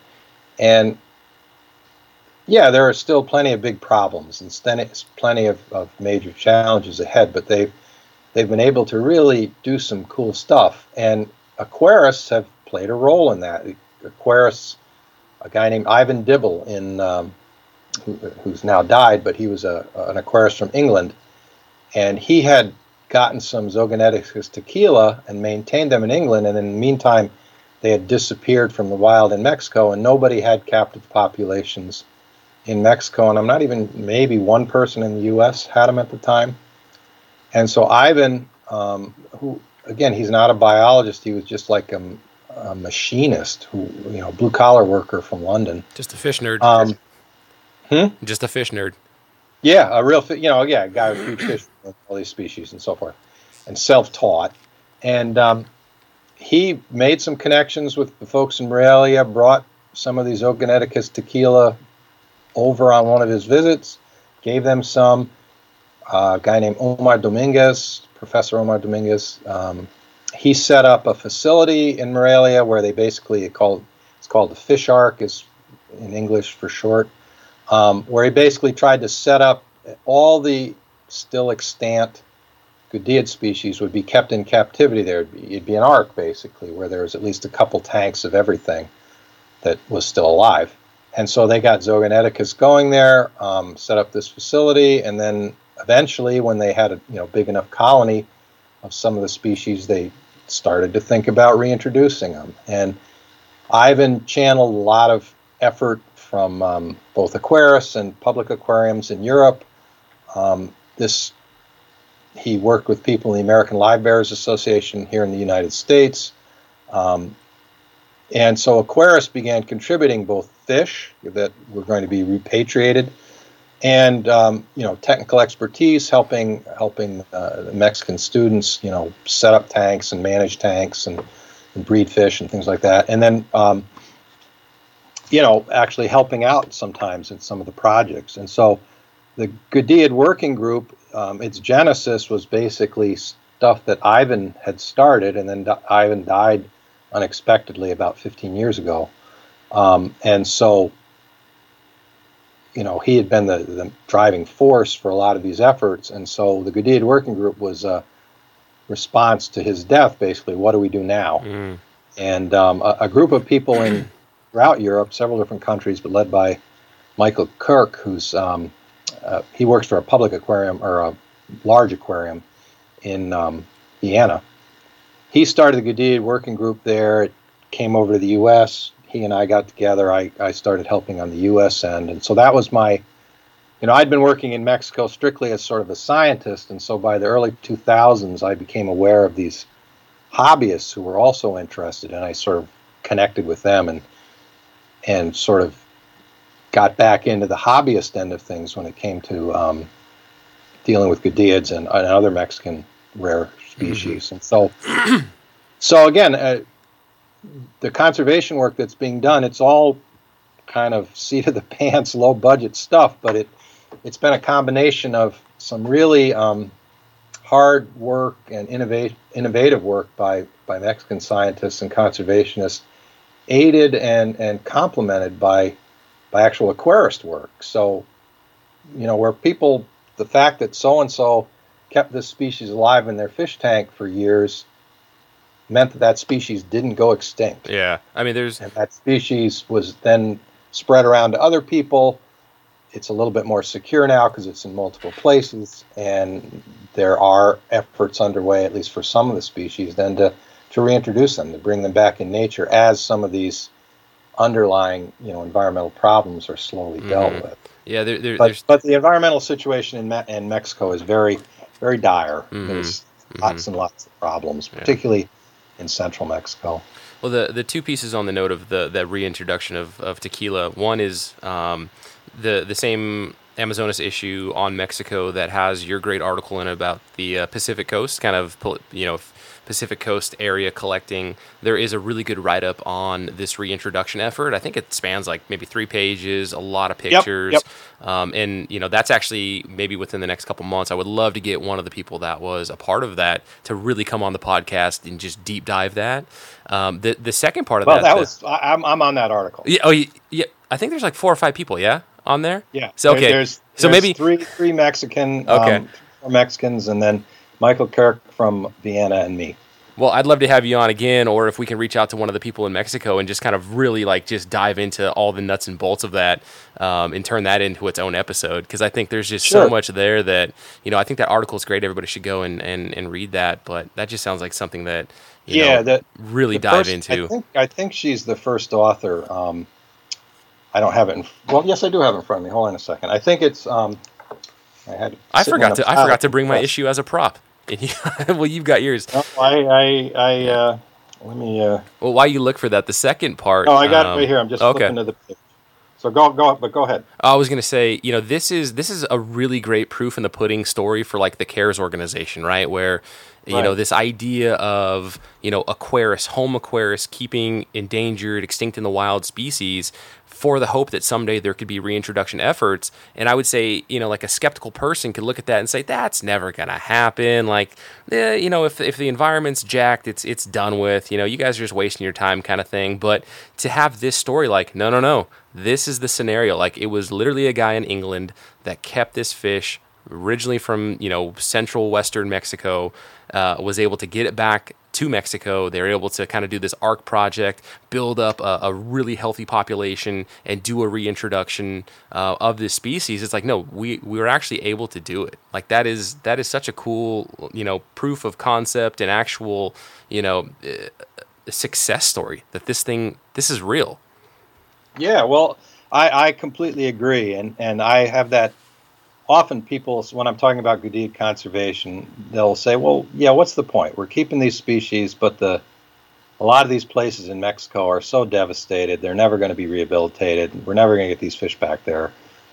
there are still plenty of big problems and plenty of major challenges ahead, but they've been able to really do some cool stuff. And aquarists have played a role in that. Aquarists, a guy named Ivan Dibble, who's now died, but he was an aquarist from England, and he had gotten some Zogoneticus tequila and maintained them in England, and in the meantime, they had disappeared from the wild in Mexico, and nobody had captive populations in Mexico, and I'm not even, maybe one person in the U.S. had them at the time. And so Ivan, who, again, he's not a biologist, he was just like a machinist, who, blue collar worker from London. Just a fish nerd. Just a fish nerd. Yeah, a real, a guy with huge fish, all these species and so forth, and self-taught. And he made some connections with the folks in Morelia, brought some of these Ogoneticus tequila over on one of his visits, gave them some. A guy named Omar Dominguez, Professor Omar Dominguez, he set up a facility in Morelia where they basically, it's called the Fish Ark, is in English for short, where he basically tried to set up all the still extant Goodeid species would be kept in captivity there. It'd be an ark, basically, where there was at least a couple tanks of everything that was still alive. And so they got Zogoneticus going there, set up this facility, and then eventually, when they had a big enough colony of some of the species, they started to think about reintroducing them. And Ivan channeled a lot of effort from both Aquarius and public aquariums in Europe. He worked with people in the American Live Bearers Association here in the United States. And so Aquarius began contributing both fish that were going to be repatriated and technical expertise, helping the Mexican students set up tanks and manage tanks and breed fish and things like that, and then actually helping out sometimes in some of the projects. And so the Goodeid Working Group, its genesis was basically stuff that Ivan had started, and then Ivan died unexpectedly about 15 years ago, and so he had been the driving force for a lot of these efforts. And so the Goodeid Working Group was a response to his death, basically. What do we do now? And a group of people throughout Europe, several different countries, but led by Michael Kirk, who's he works for a public aquarium, or a large aquarium in Vienna. He started the Goodeid Working Group there. It came over to the U.S. He and I got together. I started helping on the U.S. end. And so that was my, I'd been working in Mexico strictly as sort of a scientist. And so by the early 2000s, I became aware of these hobbyists who were also interested. And I sort of connected with them and sort of got back into the hobbyist end of things when it came to dealing with Goodeids and other Mexican rare species. And so again, the conservation work that's being done, it's all kind of seat of the pants, low budget stuff, but it's been a combination of some really hard work and innovative work by Mexican scientists and conservationists, aided and complemented by actual aquarist work. So, where people, the fact that so-and-so kept this species alive in their fish tank for years meant that species didn't go extinct. Yeah, I mean, and that species was then spread around to other people. It's a little bit more secure now because it's in multiple places, and there are efforts underway, at least for some of the species, then to reintroduce them, to bring them back in nature as some of these underlying, environmental problems are slowly dealt with. Yeah, but the environmental situation in Mexico is very, very dire. There's lots and lots of problems, particularly in central Mexico. Well, the two pieces on the note of the reintroduction of tequila. One is the same Amazonas issue on Mexico that has your great article in about the Pacific Coast, kind of Pacific Coast area collecting. There is a really good write-up on this reintroduction effort. I think it spans like maybe 3 pages, a lot of pictures. Yep. And, that's actually maybe within the next couple months. I would love to get one of the people that was a part of that to really come on the podcast and just deep dive that. The second part of I'm on that article. Yeah. Yeah. I think there's like 4 or 5 people, on there? Yeah. So, okay. There's maybe three Mexican, okay. 4 Mexicans, and then Michael Kirk from Vienna and me. Well, I'd love to have you on again, or if we can reach out to one of the people in Mexico and just kind of really just dive into all the nuts and bolts of that and turn that into its own episode. Because I think there's just so much there that, I think that article is great. Everybody should go and read that. But that just sounds like something that, really dive into. I think she's the first author. I don't have it. Well, yes, I do have it in front of me. Hold on a second. I think it's. I forgot to bring my issue as a prop. Well, you've got yours. No, let me. Well, while you look for that, the second part. No, I got it right here. I'm just flipping to the page. So go ahead. I was going to say, this is a really great proof in the pudding story for like the CARES organization, right? Where, this idea of, home Aquarius, keeping endangered, extinct in the wild species for the hope that someday there could be reintroduction efforts. And I would say, like a skeptical person could look at that and say, that's never going to happen. Like, if the environment's jacked, it's done with, you guys are just wasting your time kind of thing. But to have this story like, no, this is the scenario. Like, it was literally a guy in England that kept this fish originally from, central western Mexico, was able to get it back to Mexico. They were able to kind of do this ARC project, build up a really healthy population, and do a reintroduction of this species. It's like, no, we were actually able to do it. Like, that is such a cool, proof of concept and actual, success story that this is real. Yeah, well, I completely agree, and I have that. Often people, when I'm talking about Goodid conservation, they'll say, well, yeah, what's the point? We're keeping these species, but a lot of these places in Mexico are so devastated, they're never going to be rehabilitated. We're never going to get these fish back there.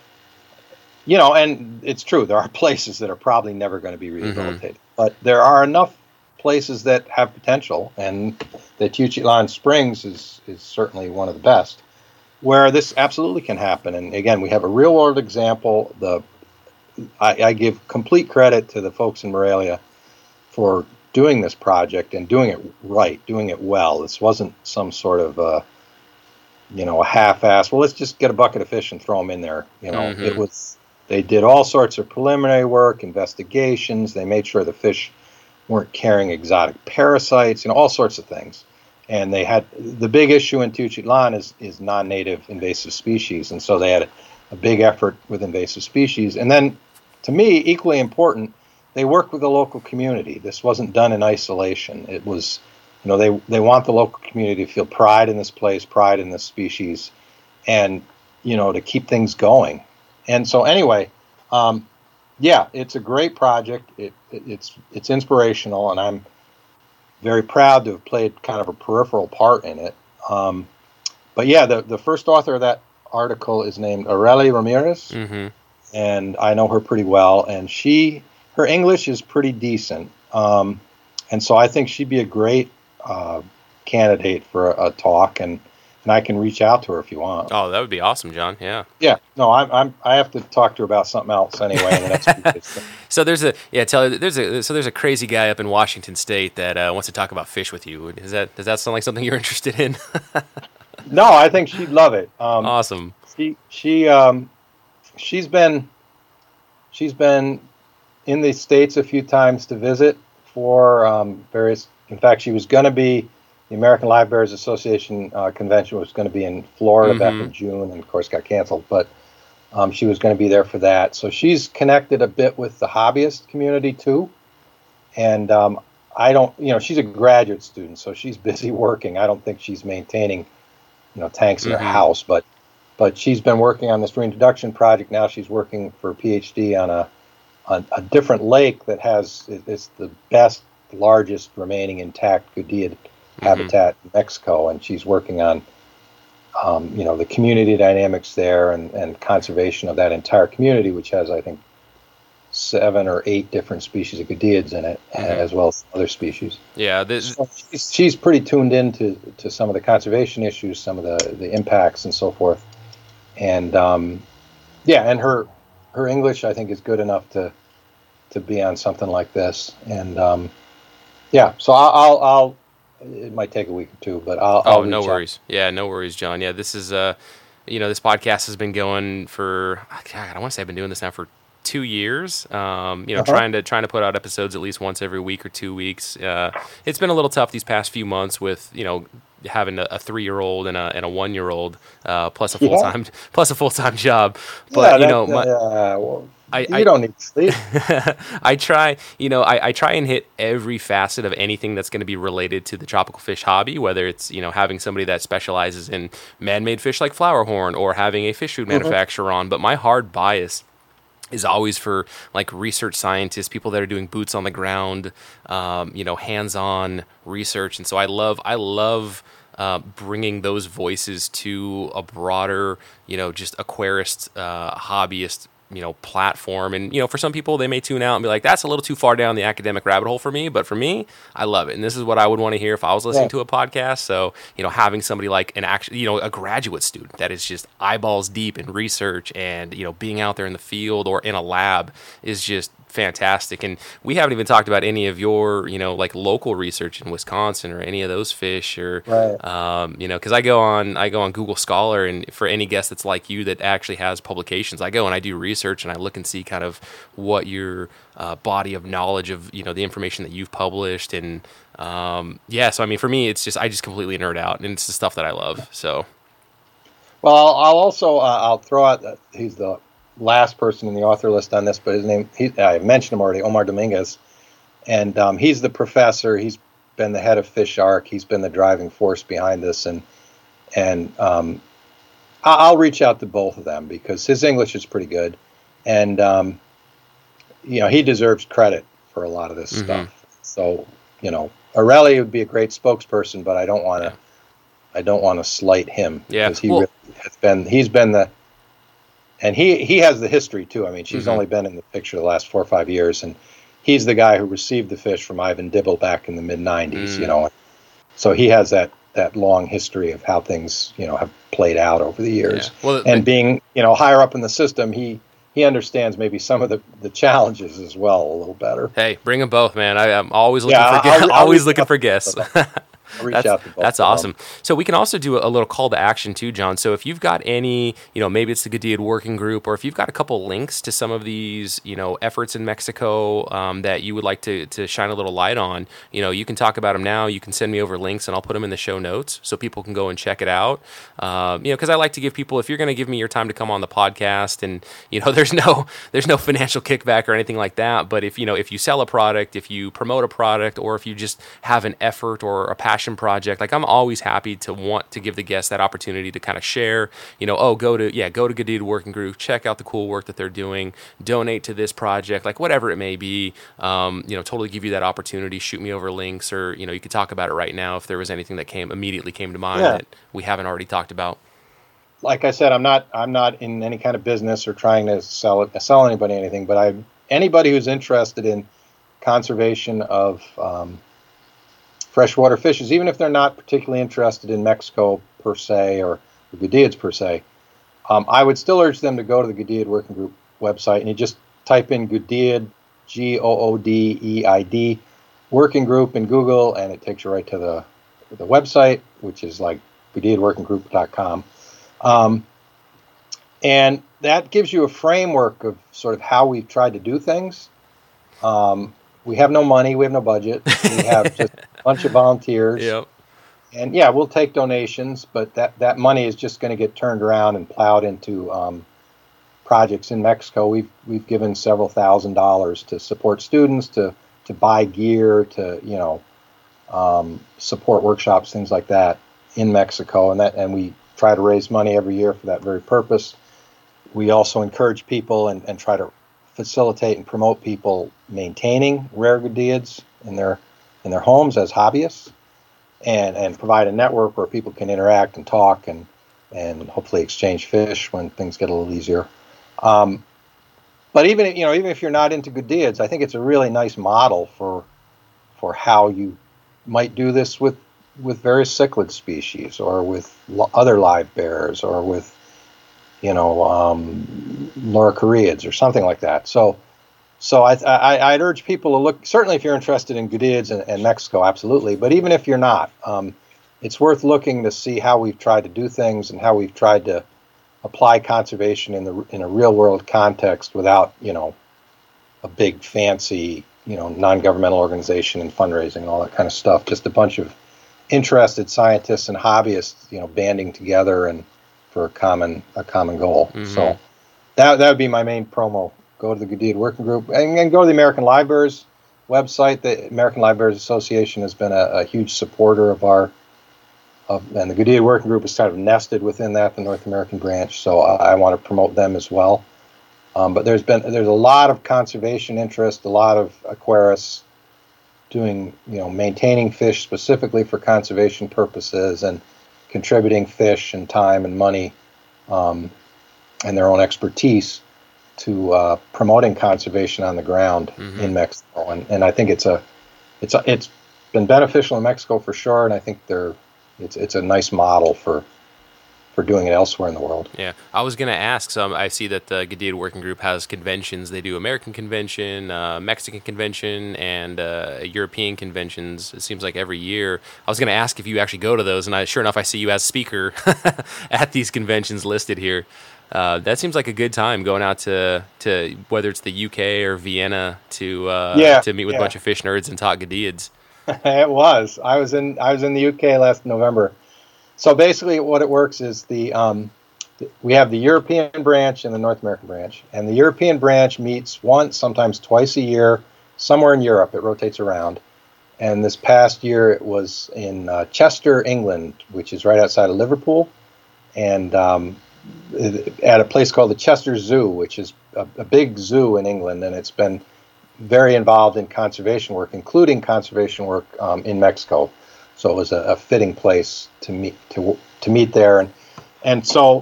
And it's true, there are places that are probably never going to be rehabilitated. But there are enough places that have potential, and the Teuchitlan Springs is certainly one of the best, where this absolutely can happen. And again, we have a real-world example. I give complete credit to the folks in Morelia for doing this project and doing it right, doing it well. This wasn't some sort of, a half-ass, well, let's just get a bucket of fish and throw them in there. It was, they did all sorts of preliminary work, investigations. They made sure the fish weren't carrying exotic parasites, all sorts of things. And they had, the big issue in Teuchitlan is non-native invasive species. And so they had a big effort with invasive species. And then, to me, equally important, they worked with the local community. This wasn't done in isolation. It was, they want the local community to feel pride in this place, pride in this species, and, to keep things going. And so anyway, it's a great project. It's inspirational, and I'm very proud to have played kind of a peripheral part in it. But yeah, the first author of that article is named Aurelie Ramirez, and I know her pretty well, and her English is pretty decent, and so I think she'd be a great candidate for a talk, and I can reach out to her if you want. Oh, that would be awesome, John. Yeah. Yeah. No, I have to talk to her about something else anyway in the next few days. So there's a crazy guy up in Washington State that wants to talk about fish with you. Does that sound like something you're interested in? No, I think she'd love it. Awesome. She's been in the States a few times to visit for various. In fact, she was going to be. The American Live Bears Association convention was going to be in Florida back in June, and of course got canceled. But she was going to be there for that. So she's connected a bit with the hobbyist community too. And I don't, she's a graduate student, so she's busy working. I don't think she's maintaining, tanks in her house. But she's been working on this reintroduction project. Now she's working for a PhD on a different lake that it's the best, largest remaining intact Goodid habitat in Mexico, and she's working on the community dynamics there and conservation of that entire community, which has, I think, 7 or 8 different species of Goodids in it, as well as other species. Yeah, so she's pretty tuned in to some of the conservation issues, some of the impacts and so forth. And and her English, I think, is good enough to be on something like this. And so I'll it might take a week or two, but I'll no worries. Yeah, no worries, John. Yeah, this is this podcast has been going for, God, I want to say I've been doing this now for 2 years. Trying to put out episodes at least once every week or 2 weeks. It's been a little tough these past few months with having a 3-year-old and a 1-year-old, plus a full-time job. But well, you don't need sleep. I try and hit every facet of anything that's going to be related to the tropical fish hobby, whether it's, having somebody that specializes in man-made fish like flowerhorn or having a fish food manufacturer on. But my hard bias is always for like research scientists, people that are doing boots on the ground, hands-on research. And so I love bringing those voices to a broader, just aquarist, hobbyist, platform. And, for some people, they may tune out and be like, that's a little too far down the academic rabbit hole for me. But for me, I love it. And this is what I would want to hear if I was listening to a podcast. So, having somebody like a graduate student that is just eyeballs deep in research and, being out there in the field or in a lab is just fantastic. And we haven't even talked about any of your, like local research in Wisconsin or any of those fish or, because I go on Google Scholar, and for any guest that's like you that actually has publications, I go and I do research and I look and see kind of what your body of knowledge of, the information that you've published. And so, I mean, for me, it's just, I just completely nerd out, and it's the stuff that I love. So. Well, I'll also, I'll throw out that he's the last person in the author list on this, but his name, I mentioned him already, Omar Dominguez, and he's the professor. He's been the head of Fish Ark. He's been the driving force behind this, and I'll reach out to both of them because his English is pretty good, and he deserves credit for a lot of this stuff. So Areli would be a great spokesperson, but I don't want to slight him because he really has been. He's been the. And he has the history, too. I mean, she's only been in the picture the last 4 or 5 years, and he's the guy who received the fish from Ivan Dibble back in the mid-'90s, So he has that long history of how things, have played out over the years. Yeah. Well, and being, higher up in the system, he understands maybe some of the challenges as well a little better. Hey, bring them both, man. I'm always looking for guests. That's awesome. So we can also do a little call to action too, John. So if you've got any, maybe it's the Goodeid Working Group, or if you've got a couple links to some of these, efforts in Mexico that you would like to shine a little light on, you can talk about them now. You can send me over links and I'll put them in the show notes so people can go and check it out. Because I like to give people, if you're going to give me your time to come on the podcast, and there's no financial kickback or anything like that. But if you sell a product, if you promote a product, or if you just have an effort or a passion project, like I'm always happy to want to give the guests that opportunity to kind of share, go to Goodeid Working Group, check out the cool work that they're doing, donate to this project, like whatever it may be, totally give you that opportunity, shoot me over links, or, you could talk about it right now if there was anything that immediately came to mind that we haven't already talked about. Like I said, I'm not in any kind of business or trying to sell anybody anything, but anybody who's interested in conservation of, freshwater fishes, even if they're not particularly interested in Mexico per se or the Goodeids per se, I would still urge them to go to the Goodeid Working Group website, and you just type in Goodeid, Goodeid Working Group in Google, and it takes you right to the website, which is like goodeidworkinggroup.com. And that gives you a framework of sort of how we've tried to do things. We have no money. We have no budget. We have just a bunch of volunteers. Yep. And we'll take donations, but that money is just going to get turned around and plowed into projects in Mexico. We've given several $1,000s to support students, to buy gear, to support workshops, things like that in Mexico, and we try to raise money every year for that very purpose. We also encourage people and try to facilitate and promote people maintaining rare Goodeids in their homes as hobbyists, and provide a network where people can interact and talk and hopefully exchange fish when things get a little easier. But even if you're not into Goodeids, I think it's a really nice model for how you might do this with various cichlid species, or with other live bears, or with loricariids or something like that. So I'd urge people to look, certainly if you're interested in Goodeids and Mexico, absolutely. But even if you're not, it's worth looking to see how we've tried to do things and how we've tried to apply conservation in a real world context without, a big fancy, non-governmental organization and fundraising and all that kind of stuff. Just a bunch of interested scientists and hobbyists, banding together and for a common goal. Mm-hmm. So that would be my main promo. Go to the Goodeid Working Group and go to the American Livebearers website. The American Livebearers Association has been a huge supporter and the Goodeid Working Group is kind of nested within that, the North American branch. So I want to promote them as well. But there's a lot of conservation interest, a lot of aquarists doing, maintaining fish specifically for conservation purposes and contributing fish and time and money and their own expertise to promoting conservation on the ground in Mexico. And I think it's been beneficial in Mexico for sure. And I think it's a nice model for doing it elsewhere in the world. Yeah, I was going to ask. So I see that the Goodeid Working Group has conventions. They do American convention, Mexican convention, and European conventions. It seems like every year. I was going to ask if you actually go to those, and sure enough, I see you as speaker at these conventions listed here. That seems like a good time going out to whether it's the UK or Vienna to meet with a bunch of fish nerds and talk Goodeids. It was. I was in the UK last November. So basically, what it works is we have the European branch and the North American branch, and the European branch meets once, sometimes twice a year, somewhere in Europe. It rotates around, and this past year it was in Chester, England, which is right outside of Liverpool, and at a place called the Chester Zoo, which is a big zoo in England, and it's been very involved in conservation work, including conservation work in Mexico. So it was a fitting place to meet there, and so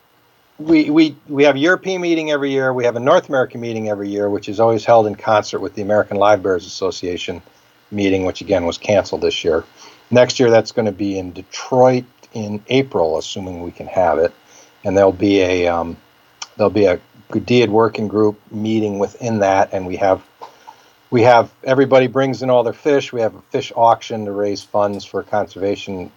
we have a European meeting every year. We have a North American meeting every year, which is always held in concert with the American Livebearers Association meeting, which again was canceled this year. Next year, that's going to be in Detroit in April, assuming we can have it, and there'll be a Goodeid Working Group meeting within that, and we have everybody brings in all their fish. We have a fish auction to raise funds for conservation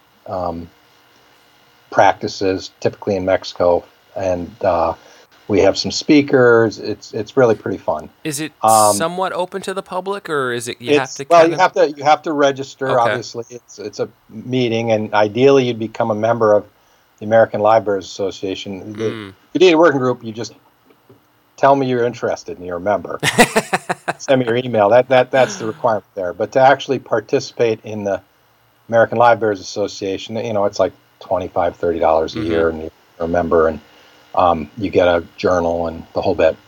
practices, typically in Mexico, and we have some speakers. It's really pretty fun. Is it somewhat open to the public, or is it you have to register? Okay. Obviously, it's a meeting, and ideally you'd become a member of the American Livebearers Association. The Goodeid Working Group, you just tell me you're interested and you're a member. Send me your email. That's the requirement there. But to actually participate in the American Livebearers Association, it's like $25, $30 a year, and you're a member, and you get a journal and the whole bit.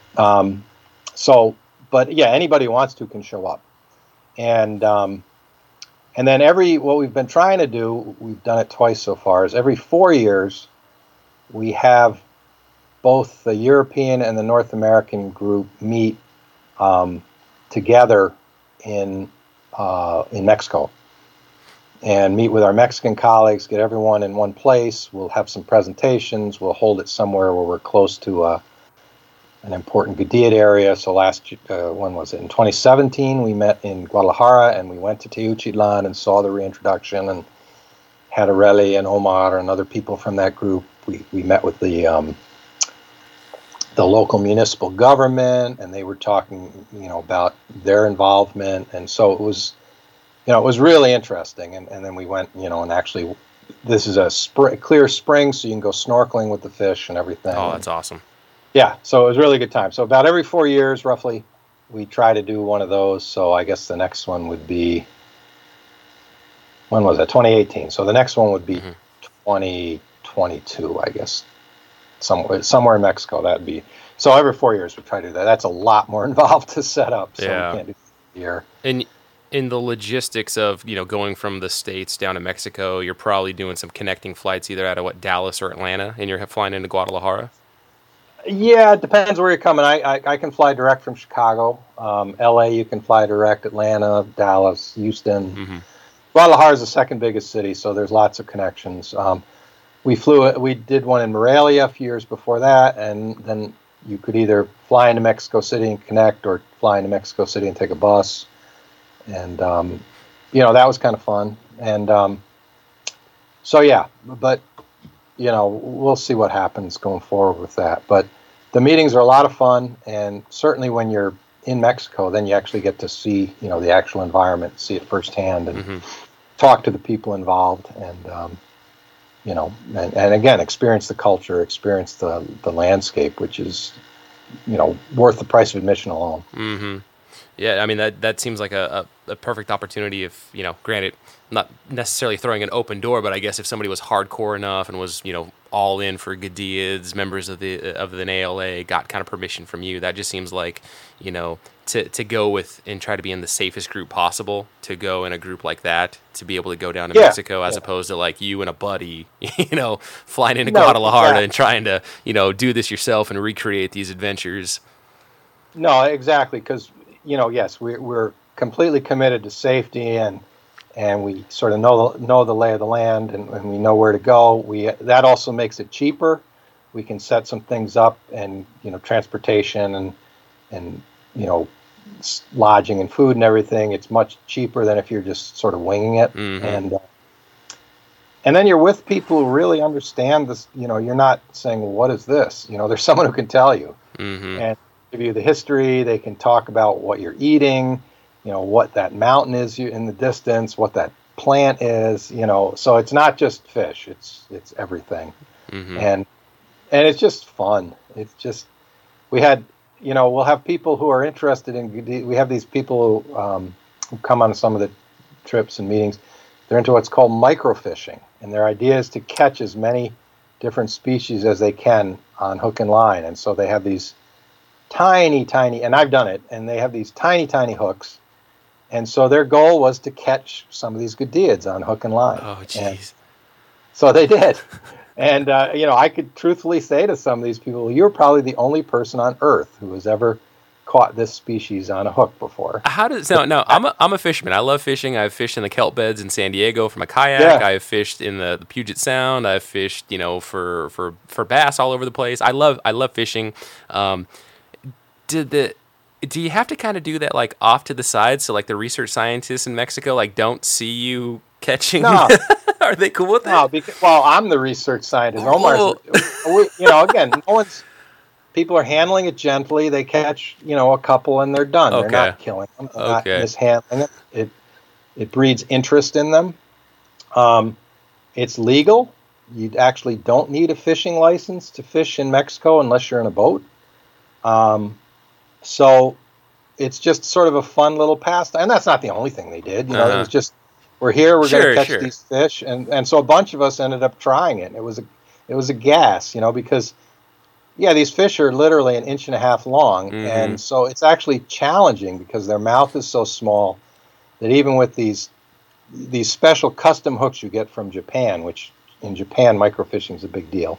But yeah, anybody who wants to can show up. And then what we've been trying to do, we've done it twice so far, is every 4 years we have both the European and the North American group meet together in Mexico and meet with our Mexican colleagues, get everyone in one place. We'll have some presentations. We'll hold it somewhere where we're close to an important Goodeid area. So when was it? In 2017, we met in Guadalajara, and we went to Teuchitlan and saw the reintroduction, and had Areli and Omar and other people from that group. We met with the local municipal government, and they were talking, about their involvement, and so it was really interesting. And then we went, and actually, this is a clear spring, so you can go snorkeling with the fish and everything. Oh, that's awesome. Yeah, so it was a really good time. So about every 4 years, roughly, we try to do one of those. So I guess the next one would be, when was it? 2018. So the next one would be 2022, I guess. Somewhere in Mexico, that'd be. So every 4 years we try to do that. That's a lot more involved to set up, so we can't do it here. And in the logistics of going from the States down to Mexico, you're probably doing some connecting flights either out of Dallas or Atlanta, and you're flying into Guadalajara. Yeah, it depends where you're coming. I can fly direct from Chicago. LA, you can fly direct. Atlanta, Dallas, Houston. Guadalajara is the second biggest city, so there's lots of connections. We did one in Morelia a few years before that, and then you could either fly into Mexico City and connect, or fly into Mexico City and take a bus. And, that was kind of fun. And so, yeah, but, we'll see what happens going forward with that. But the meetings are a lot of fun, and certainly when you're in Mexico, then you actually get to see, the actual environment, see it firsthand. And talk to the people involved, and and again, experience the culture, experience the landscape, which is, worth the price of admission alone. Mm-hmm. Yeah, I mean, that seems like a perfect opportunity if, granted, not necessarily throwing an open door, but I guess if somebody was hardcore enough and was, all in for Gadiads, members of the ALA, got kind of permission from you, that just seems like, to go with and try to be in the safest group possible, to go in a group like that, to be able to go down to Mexico, as opposed to like you and a buddy, flying into Guadalajara and trying to, do this yourself and recreate these adventures. No, exactly, because yes, we're completely committed to safety, and we sort of know the lay of the land, and we know where to go. That also makes it cheaper. We can set some things up, and transportation and lodging and food and everything. It's much cheaper than if you're just sort of winging it. Mm-hmm. And then you're with people who really understand this. You're not saying, well, what is this? There's someone who can tell you. Mm-hmm. And give you the history. They can talk about what you're eating, what that mountain is in the distance, what that plant is, so it's not just fish, it's everything. Mm-hmm. And it's just fun. It's just, we'll have people who are interested we have these people who come on some of the trips and meetings. They're into what's called microfishing, and their idea is to catch as many different species as they can on hook and line. And so they have these tiny, and I've done it, and they have these tiny hooks, and so their goal was to catch some of these Gadiads on hook and line. Oh, jeez. So they did. And, I could truthfully say to some of these people, you're probably the only person on Earth who has ever caught this species on a hook before. I'm a fisherman. I love fishing. I've fished in the kelp beds in San Diego from a kayak. Yeah. I've fished in the Puget Sound. I've fished, for bass all over the place. I love fishing. Do you have to kind of do that like off to the side, so like the research scientists in Mexico like don't see you catching? No. Are they cool with that? No, because I'm the research scientist. Omar's, again, people are handling it gently. They catch, a couple and they're done. Okay. They're not killing them. They're not mishandling it. It breeds interest in them. It's legal. You actually don't need a fishing license to fish in Mexico unless you're in a boat. So it's just sort of a fun little pastime. And that's not the only thing they did. It was just, we're here, we're going to catch these fish. And so a bunch of us ended up trying it. It was a gas, because, these fish are literally 1.5 inches long. Mm-hmm. And so it's actually challenging because their mouth is so small that even with these special custom hooks you get from Japan, which in Japan, microfishing is a big deal.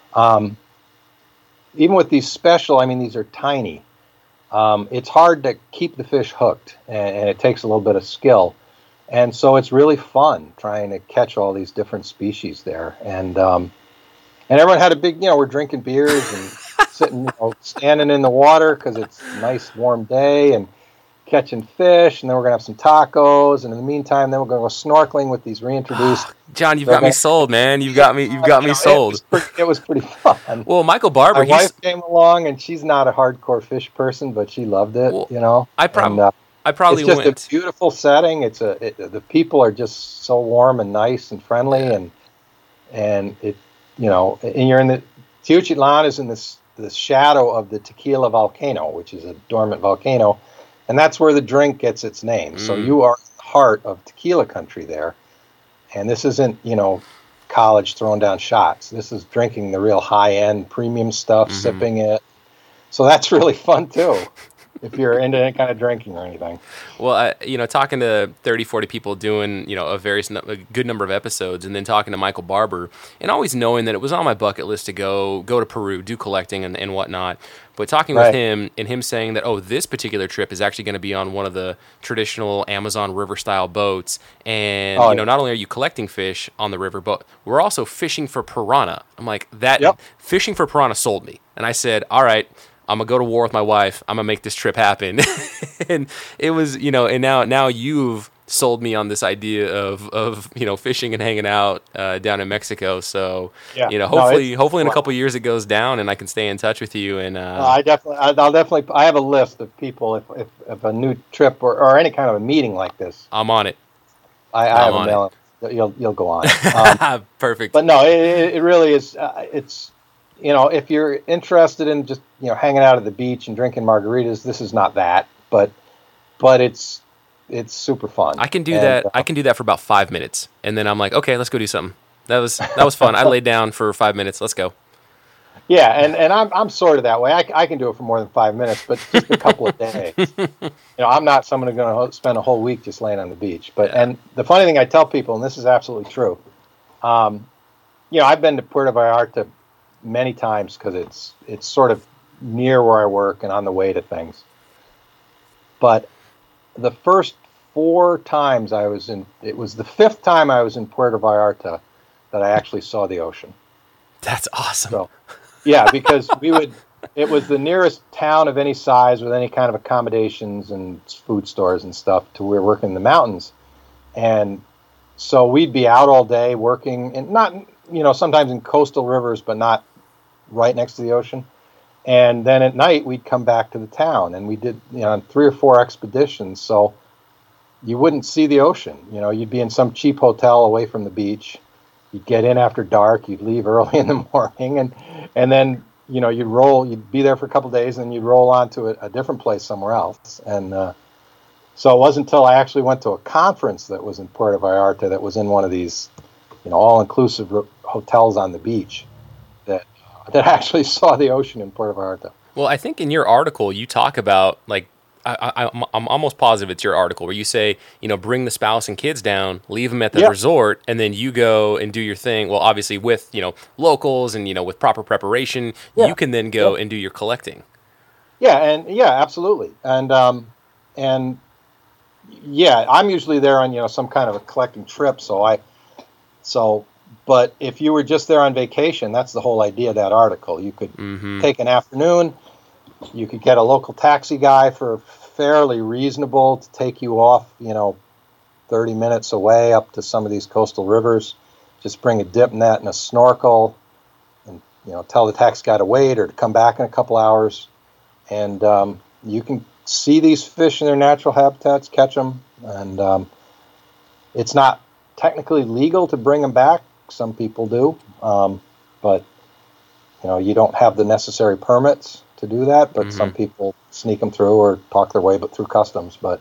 Even with these special, these are tiny. It's hard to keep the fish hooked, and it takes a little bit of skill. And so it's really fun trying to catch all these different species there. And everyone had a big, we're drinking beers and sitting, standing in the water because it's a nice warm day and catching fish. And then we're going to have some tacos. And in the meantime, then we're going to go snorkeling with these reintroduced. John, you've got me sold, man. You've got me sold. It was pretty fun. Well, Michael Barber, my wife came along, and she's not a hardcore fish person, but she loved it. Well, I probably it's just a beautiful setting. The people are just so warm and nice and friendly, and it, and you're in the Teuchitlan is in the shadow of the Tequila volcano, which is a dormant volcano, and that's where the drink gets its name. So you are in the heart of tequila country there, and this isn't college throwing down shots. This is drinking the real high end premium stuff, sipping it. So that's really fun too. If you're into any kind of drinking or anything. Well, talking to 30, 40 people doing, a good number of episodes, and then talking to Michael Barber, and always knowing that it was on my bucket list to go to Peru, do collecting and whatnot. But talking with him and him saying that, this particular trip is actually going to be on one of the traditional Amazon River style boats. And, not only are you collecting fish on the river, but we're also fishing for piranha. I'm like, fishing for piranha sold me. And I said, all right, I'm going to go to war with my wife. I'm going to make this trip happen. And it was, and now you've sold me on this idea of fishing and hanging out down in Mexico. So, hopefully in a couple of years it goes down and I can stay in touch with you. And I have a list of people if a new trip or any kind of a meeting like this. I'm on it. I have a mailing. You'll go on. Perfect. But no, it really is. It's, if you're interested in just hanging out at the beach and drinking margaritas, this is not that. But it's super fun. I can do that. I can do that for about 5 minutes, and then I'm like, okay, let's go do something. That was fun. I laid down for 5 minutes. Let's go. Yeah, and I'm sort of that way. I can do it for more than 5 minutes, but just a couple of days. I'm not someone who's going to spend a whole week just laying on the beach. But and the funny thing I tell people, and this is absolutely true, I've been to Puerto Vallarta many times because it's sort of near where I work and on the way to things. But the first 4 times it was the 5th time I was in Puerto Vallarta that I actually saw the ocean. That's awesome. So, yeah, because it was the nearest town of any size with any kind of accommodations and food stores and stuff to where we were working in the mountains. And so we'd be out all day working, and not, sometimes in coastal rivers, but not right next to the ocean. And then at night we'd come back to the town, and we did 3 or 4 expeditions. So you wouldn't see the ocean. You'd be in some cheap hotel away from the beach. You'd get in after dark. You'd leave early in the morning, and then you'd be there for a couple of days, and then you'd roll on to a different place somewhere else. And so it wasn't until I actually went to a conference that was in Puerto Vallarta that was in one of these, all-inclusive hotels on the beach that I actually saw the ocean in Puerto Vallarta. Well, I think in your article you talk about, like, I'm almost positive it's your article where you say, bring the spouse and kids down, leave them at the resort, and then you go and do your thing. Well, obviously with, locals and, with proper preparation, you can then go and do your collecting. Yeah, absolutely. And I'm usually there on, some kind of a collecting trip. But if you were just there on vacation, that's the whole idea of that article. You could take an afternoon. You could get a local taxi guy for fairly reasonable to take you off, 30 minutes away up to some of these coastal rivers. Just bring a dip net and a snorkel and, tell the taxi guy to wait or to come back in a couple hours. And you can see these fish in their natural habitats, catch them. And it's not technically legal to bring them back. Some people do. But, you don't have the necessary permits to do that, but some people sneak them through or talk their way through customs. But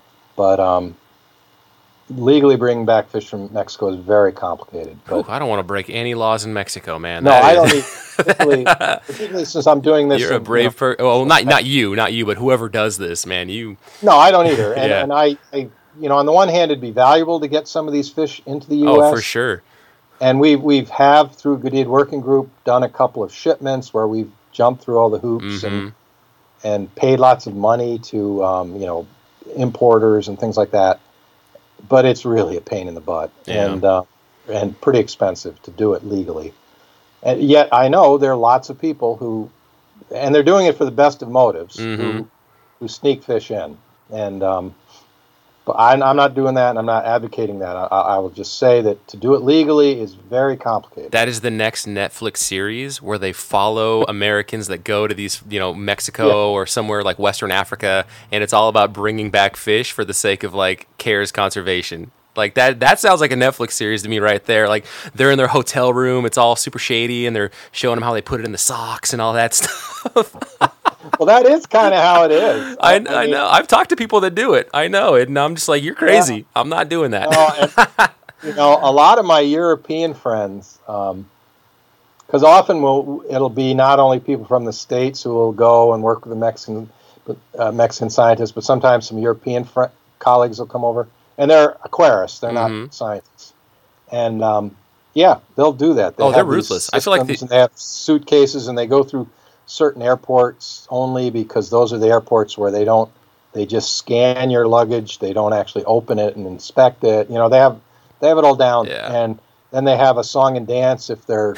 legally bringing back fish from Mexico is very complicated. But I don't want to break any laws in Mexico, man. No, I don't need, particularly since I'm doing this. You're a brave person. Well, not you, but whoever does this, man. No, I don't either. And I, on the one hand, it'd be valuable to get some of these fish into the U.S. Oh, for sure. And we've through Good Deed Working Group done a couple of shipments where we've jumped through all the hoops and paid lots of money to importers and things like that. But it's really a pain in the butt and pretty expensive to do it legally. And yet I know there are lots of people who, and they're doing it for the best of motives, who sneak fish in. And but I'm not doing that, and I'm not advocating that. I will just say that to do it legally is very complicated. That is the next Netflix series where they follow Americans that go to these, Mexico or somewhere like Western Africa, and it's all about bringing back fish for the sake of, like, CARES conservation. Like, that sounds like a Netflix series to me right there. Like, they're in their hotel room, it's all super shady, and they're showing them how they put it in the socks and all that stuff. Well, that is kind of how it is. I know. I've talked to people that do it. I know it, and I'm just like, you're crazy. Yeah. I'm not doing that. A lot of my European friends, because often it'll be not only people from the States who will go and work with the Mexican scientists, but sometimes some European colleagues will come over, and they're aquarists. They're not scientists, and they'll do that. They're ruthless. I feel like they have suitcases, and they go through certain airports only because those are the airports where they just scan your luggage. They don't actually open it and inspect it. They have it all down. Yeah. And then they have a song and dance if they're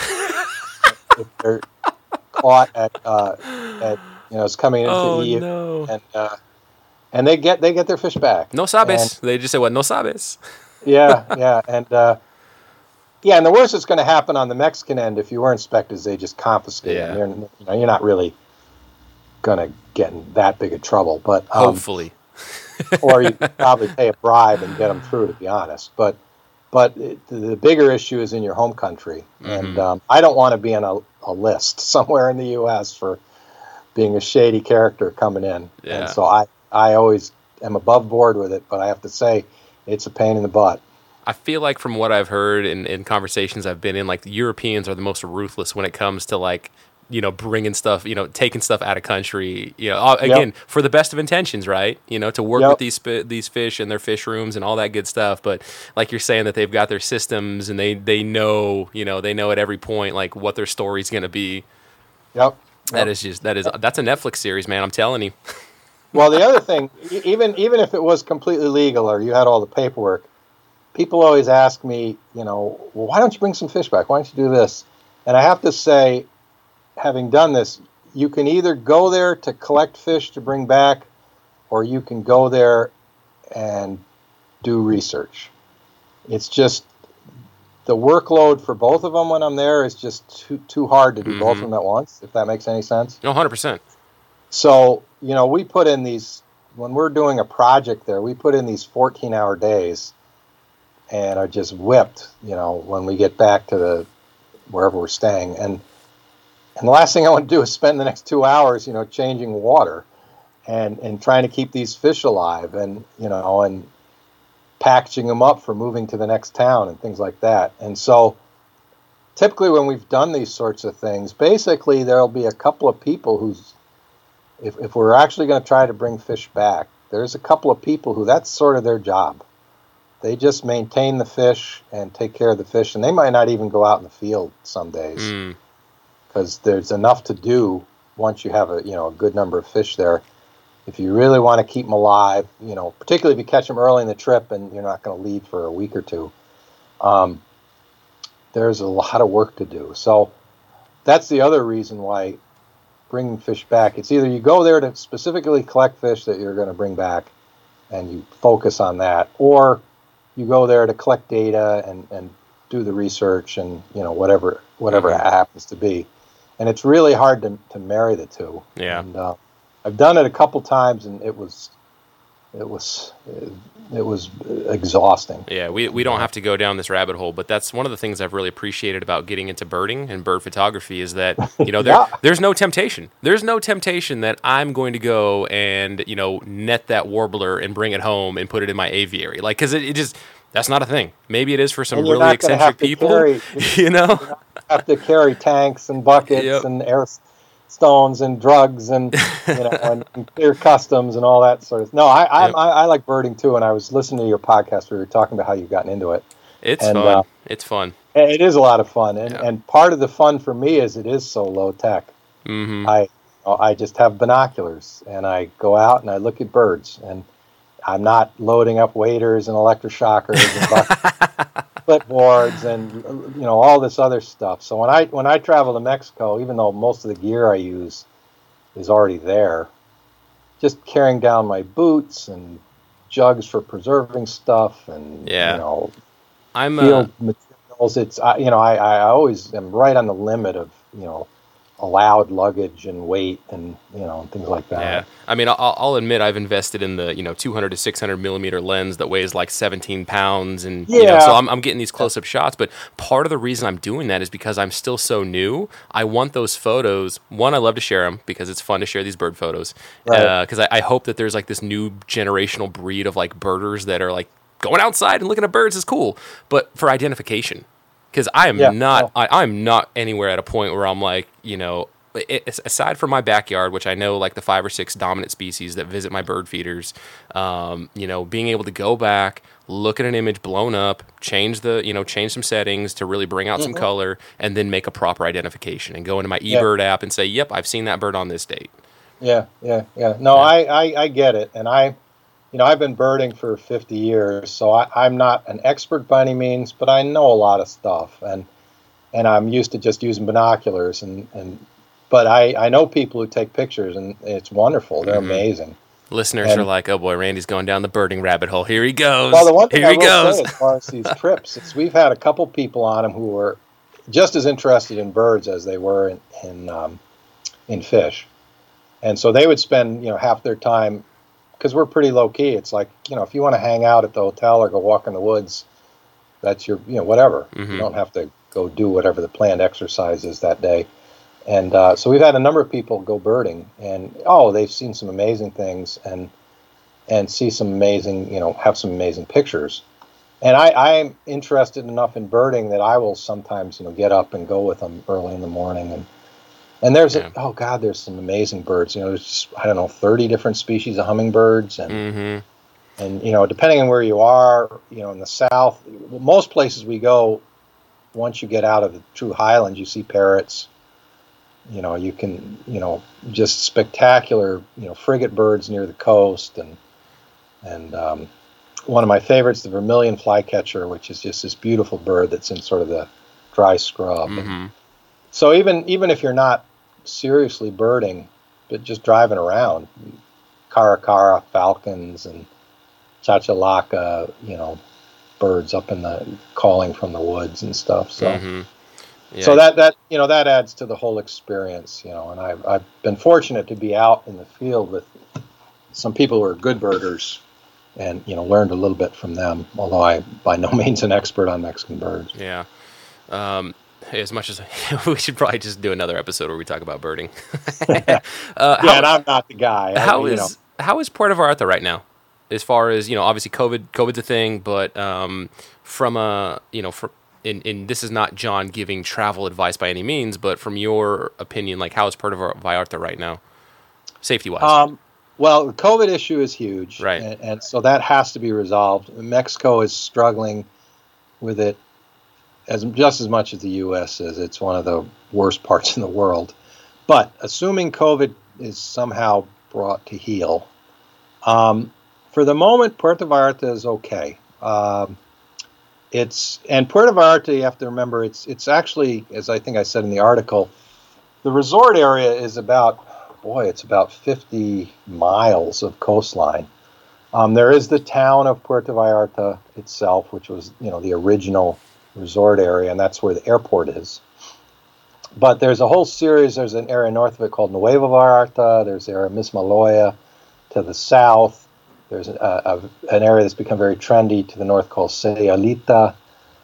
caught at it's coming into the EU. No. And they get their fish back. No sabes. They just say, "What? No sabes." Yeah. And the worst that's going to happen on the Mexican end, if you were inspected, is they just confiscate them. You're not really going to get in that big of trouble. But hopefully, or you could probably pay a bribe and get them through, to be honest. But the bigger issue is in your home country, and I don't want to be on a list somewhere in the U.S. for being a shady character coming in. Yeah. And so I always am above board with it, but I have to say it's a pain in the butt. I feel like from what I've heard in conversations I've been in, like the Europeans are the most ruthless when it comes to like, bringing stuff, taking stuff out of country, again, for the best of intentions, right? To work with these fish and their fish rooms and all that good stuff. But like you're saying that they've got their systems and they know, they know at every point, like what their story's going to be. Yep. That's a Netflix series, man. I'm telling you. Well, the other thing, even if it was completely legal or you had all the paperwork, people always ask me, well, why don't you bring some fish back? Why don't you do this? And I have to say, having done this, you can either go there to collect fish to bring back, or you can go there and do research. It's just the workload for both of them when I'm there is just too hard to do both of them at once, if that makes any sense. No, 100%. So, we put in these, when we're doing a project there, we put in these 14-hour days and are just whipped, when we get back to wherever we're staying. And the last thing I want to do is spend the next 2 hours, changing water and trying to keep these fish alive and packaging them up for moving to the next town and things like that. And so typically when we've done these sorts of things, basically there'll be a couple of people who's, if we're actually going to try to bring fish back, there's a couple of people who that's sort of their job. They just maintain the fish and take care of the fish, and they might not even go out in the field some days because there's enough to do once you have a good number of fish there. If you really want to keep them alive, particularly if you catch them early in the trip and you're not going to leave for a week or two, there's a lot of work to do. So that's the other reason why bringing fish back. It's either you go there to specifically collect fish that you're going to bring back and you focus on that, or you go there to collect data and do the research and whatever it happens to be. And it's really hard to marry the two. Yeah. And I've done it a couple times, and it was exhausting. Yeah, we don't have to go down this rabbit hole, but that's one of the things I've really appreciated about getting into birding and bird photography is that, there's no temptation. There's no temptation that I'm going to go and, net that warbler and bring it home and put it in my aviary. Like, because it just, that's not a thing. Maybe it is for some really eccentric people, You have to carry tanks and buckets and air stones and drugs and and clear customs and all that sort of. No, I like birding too, and I was listening to your podcast where you were talking about how you've gotten into it. It's fun. It's fun. It is a lot of fun, and part of the fun for me is it is so low tech. I just have binoculars and I go out and I look at birds, and I'm not loading up waders and electroshockers and clipboards and all this other stuff. So when I travel to Mexico, even though most of the gear I use is already there, just carrying down my boots and jugs for preserving stuff and I'm field materials. It's I always am right on the limit of allowed luggage and weight and things like that. Yeah, I mean, I'll admit I've invested in the 200 to 600 millimeter lens that weighs like 17 pounds, and so I'm getting these close up shots. But part of the reason I'm doing that is because I'm still so new. I want those photos. One, I love to share them because it's fun to share these bird photos. Because I hope that there's like this new generational breed of like birders that are like going outside and looking at birds is cool, but for identification. Because I'm not anywhere at a point where I'm like, aside from my backyard, which I know like the 5 or 6 dominant species that visit my bird feeders, being able to go back, look at an image blown up, change some settings to really bring out some color, and then make a proper identification and go into my eBird app and say, yep, I've seen that bird on this date. Yeah. No, I get it. And I've been birding for 50 years, so I'm not an expert by any means, but I know a lot of stuff, and I'm used to just using binoculars. But I know people who take pictures, and it's wonderful. They're amazing. Listeners are like, oh boy, Randy's going down the birding rabbit hole. Here he goes. Well, the one thing I will say as far as these trips is we've had a couple people on them who were just as interested in birds as they were in fish, and so they would spend half their time because we're pretty low key. It's like, if you want to hang out at the hotel or go walk in the woods, that's your, whatever. Mm-hmm. You don't have to go do whatever the planned exercise is that day. And so we've had a number of people go birding, and they've seen some amazing things and see some amazing, have some amazing pictures. And I'm interested enough in birding that I will sometimes, get up and go with them early in the morning. And there's there's some amazing birds. There's just, 30 different species of hummingbirds, and depending on where you are, in the South, most places we go, once you get out of the true highlands, you see parrots. You can, just spectacular, frigate birds near the coast, and one of my favorites, the vermilion flycatcher, which is just this beautiful bird that's in sort of the dry scrub. Mm-hmm. So even if you're not seriously birding, but just driving around, caracara falcons and chachalaca, birds up in the calling from the woods and stuff. So, so that adds to the whole experience, and I've been fortunate to be out in the field with some people who are good birders, and learned a little bit from them. Although I'm by no means an expert on Mexican birds. Yeah. As much as we should probably just do another episode where we talk about birding. And I'm not the guy. How is Puerto Vallarta right now? As far as, obviously COVID's a thing, but from a, and this is not John giving travel advice by any means, but from your opinion, like, how is Puerto Vallarta right now, safety-wise? Well, the COVID issue is huge, right? And so that has to be resolved. Mexico is struggling with it just as much as the U.S. is. It's one of the worst parts in the world. But assuming COVID is somehow brought to heel, for the moment, Puerto Vallarta is okay. And Puerto Vallarta, you have to remember, it's actually, as I think I said in the article, the resort area is about 50 miles of coastline. There is the town of Puerto Vallarta itself, which was, the original resort area, and that's where the airport is. But there's a whole series. There's an area north of it called Nuevo Vallarta. There's the area of Mismaloya to the south. There's an area that's become very trendy to the north called Sayulita.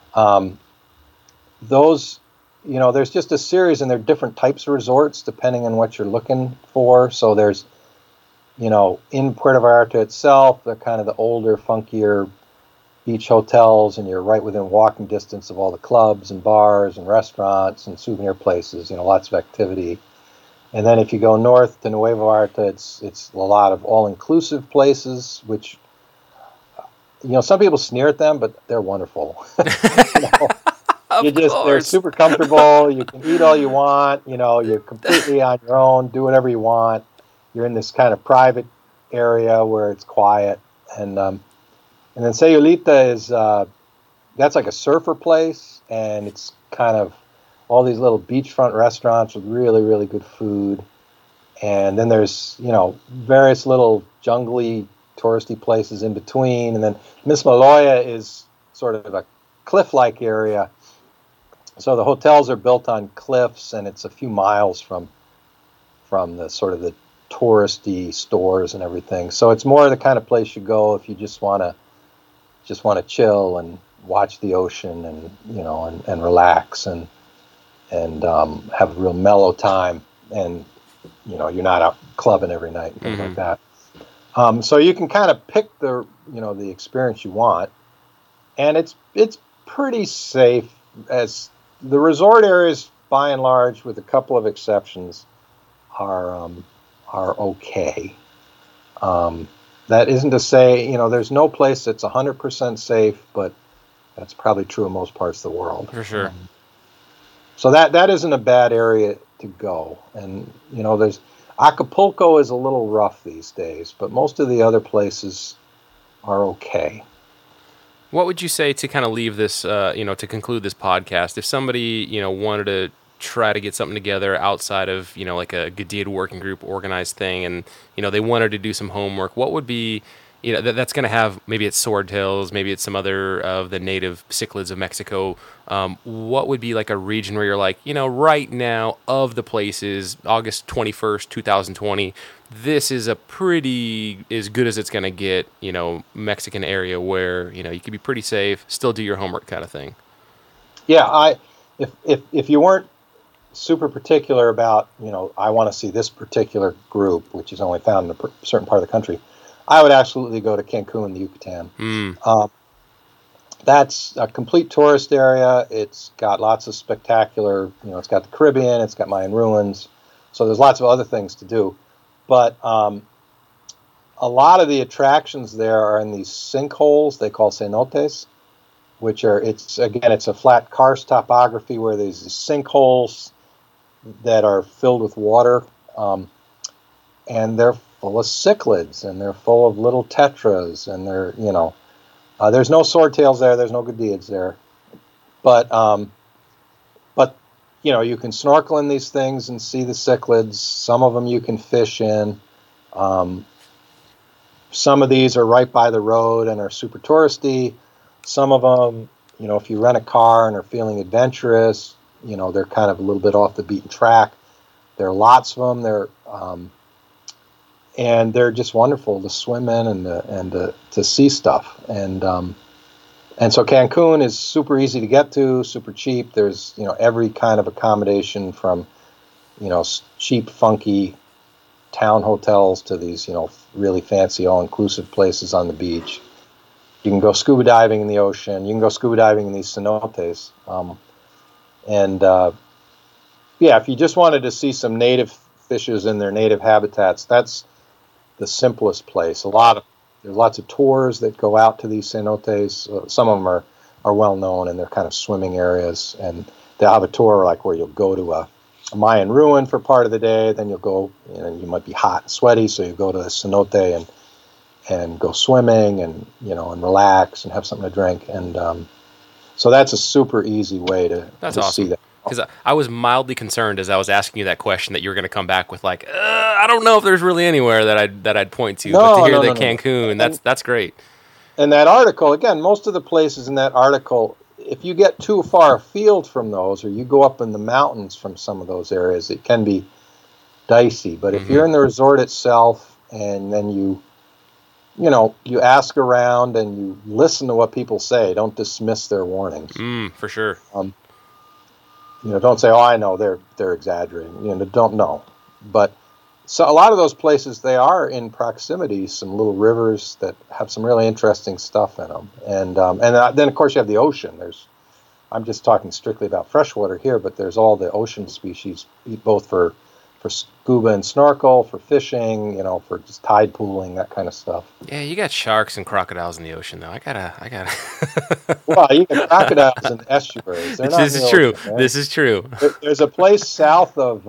There's just a series, and there are different types of resorts depending on what you're looking for. So there's, in Puerto Vallarta itself, they're kind of the older, funkier beach hotels, and you're right within walking distance of all the clubs and bars and restaurants and souvenir places, lots of activity. And then if you go north to Nuevo Vallarta, it's a lot of all-inclusive places, which, some people sneer at them, but they're wonderful. They're super comfortable. You can eat all you want. You're completely on your own. Do whatever you want. You're in this kind of private area where it's quiet. And then Sayulita is that's like a surfer place, and it's kind of all these little beachfront restaurants with really, really good food. And then there's various little jungly, touristy places in between. And then Mismaloya is sort of a cliff-like area. So the hotels are built on cliffs, and it's a few miles from the sort of the touristy stores and everything. So it's more the kind of place you go if you just want to chill and watch the ocean and and relax and have a real mellow time, and you're not out clubbing every night and things like that. So you can kind of pick the the experience you want, and it's pretty safe. As the resort areas, by and large, with a couple of exceptions, are okay. That isn't to say there's no place that's 100% safe, but that's probably true in most parts of the world. For sure. So that isn't a bad area to go. And there's Acapulco is a little rough these days, but most of the other places are okay. What would you say to kind of leave this, to conclude this podcast? If somebody, wanted to try to get something together outside of, like a Gadid working group organized thing, and, they wanted to do some homework, what would be, that's going to have, maybe it's swordtails, maybe it's some other of the native cichlids of Mexico. What would be like a region where you're like, right now of the places, August 21st, 2020, this is a pretty as good as it's going to get, Mexican area where, you could be pretty safe, still do your homework kind of thing. Yeah, if you weren't super particular about, I want to see this particular group, which is only found in a certain part of the country, I would absolutely go to Cancun, the Yucatan. That's a complete tourist area. It's got lots of spectacular, it's got the Caribbean, it's got Mayan ruins, so there's lots of other things to do. But a lot of the attractions there are in these sinkholes they call cenotes, which are, it's a flat karst topography where there's these sinkholes that are filled with water, and they're full of cichlids, and they're full of little tetras, and they're, there's no swordtails there, there's no godiads there, but you can snorkel in these things and see the cichlids. Some of them you can fish in. Some of these are right by the road and are super touristy. Some of them, if you rent a car and are feeling adventurous, they're kind of a little bit off the beaten track. There are lots of them. And they're just wonderful to swim in and to see stuff. And so Cancun is super easy to get to, super cheap. There's every kind of accommodation from cheap, funky town hotels to these really fancy all-inclusive places on the beach. You can go scuba diving in the ocean. You can go scuba diving in these cenotes. If you just wanted to see some native fishes in their native habitats, that's the simplest place. There's lots of tours that go out to these cenotes. Some of them are well known, and they're kind of swimming areas. And they'll have a tour like where you'll go to a Mayan ruin for part of the day. Then you'll go, you might be hot and sweaty, so you go to a cenote and go swimming and and relax and have something to drink. And so that's a super easy way to awesome. See that. Because I was mildly concerned as I was asking you that question that you were going to come back with like, I don't know if there's really anywhere that I'd point to. But to hear that Cancun, that's great. And that article, again, most of the places in that article, if you get too far afield from those, or you go up in the mountains from some of those areas, it can be dicey. But if you're in the resort itself, and then you ask around and you listen to what people say, don't dismiss their warnings. For sure. Don't say, "Oh, I know they're exaggerating." Don't know. But so a lot of those places, they are in proximity, some little rivers that have some really interesting stuff in them. And then of course you have the ocean. I'm just talking strictly about freshwater here, but there's all the ocean species, both for scuba and snorkel, for fishing, for just tide pooling, that kind of stuff. Yeah, you got sharks and crocodiles in the ocean, though. I gotta. Well, you got crocodiles in estuaries. This is true. Ocean, right? This is true. There's a place south of,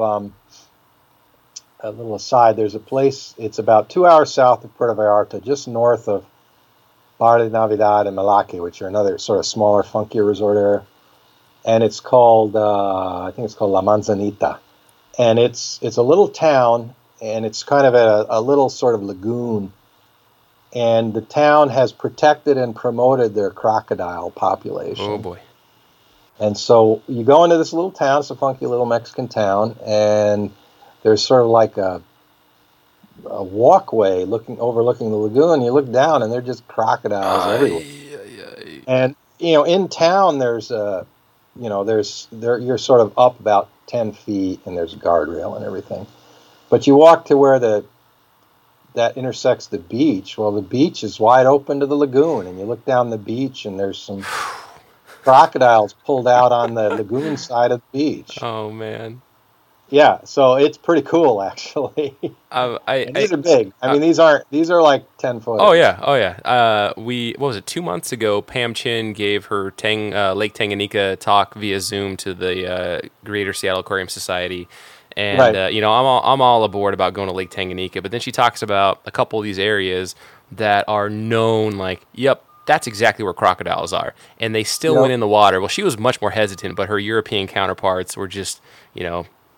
a little aside, there's a place, it's about 2 hours south of Puerto Vallarta, just north of Bar de Navidad and Malaque, which are another sort of smaller, funkier resort area. And it's called, I think it's called La Manzanita. And it's a little town, and it's kind of a little sort of lagoon. And the town has protected and promoted their crocodile population. Oh, boy. And so you go into this little town, it's a funky little Mexican town, and there's sort of like a walkway overlooking the lagoon. You look down, and they're just crocodiles everywhere. And, in town, there's you're sort of up about 10 feet, and there's a guardrail and everything. But you walk to where that intersects the beach. Well, the beach is wide open to the lagoon, and you look down the beach, and there's some crocodiles pulled out on the lagoon side of the beach. Oh, man. Yeah, so it's pretty cool, actually. These are big. These are like 10 foot. Oh yeah. What was it? 2 months ago, Pam Chin gave her Lake Tanganyika talk via Zoom to the Greater Seattle Aquarium Society, and right. I'm all aboard about going to Lake Tanganyika. But then she talks about a couple of these areas that are known, like, yep, that's exactly where crocodiles are, and they still went in the water. Well, she was much more hesitant, but her European counterparts were just,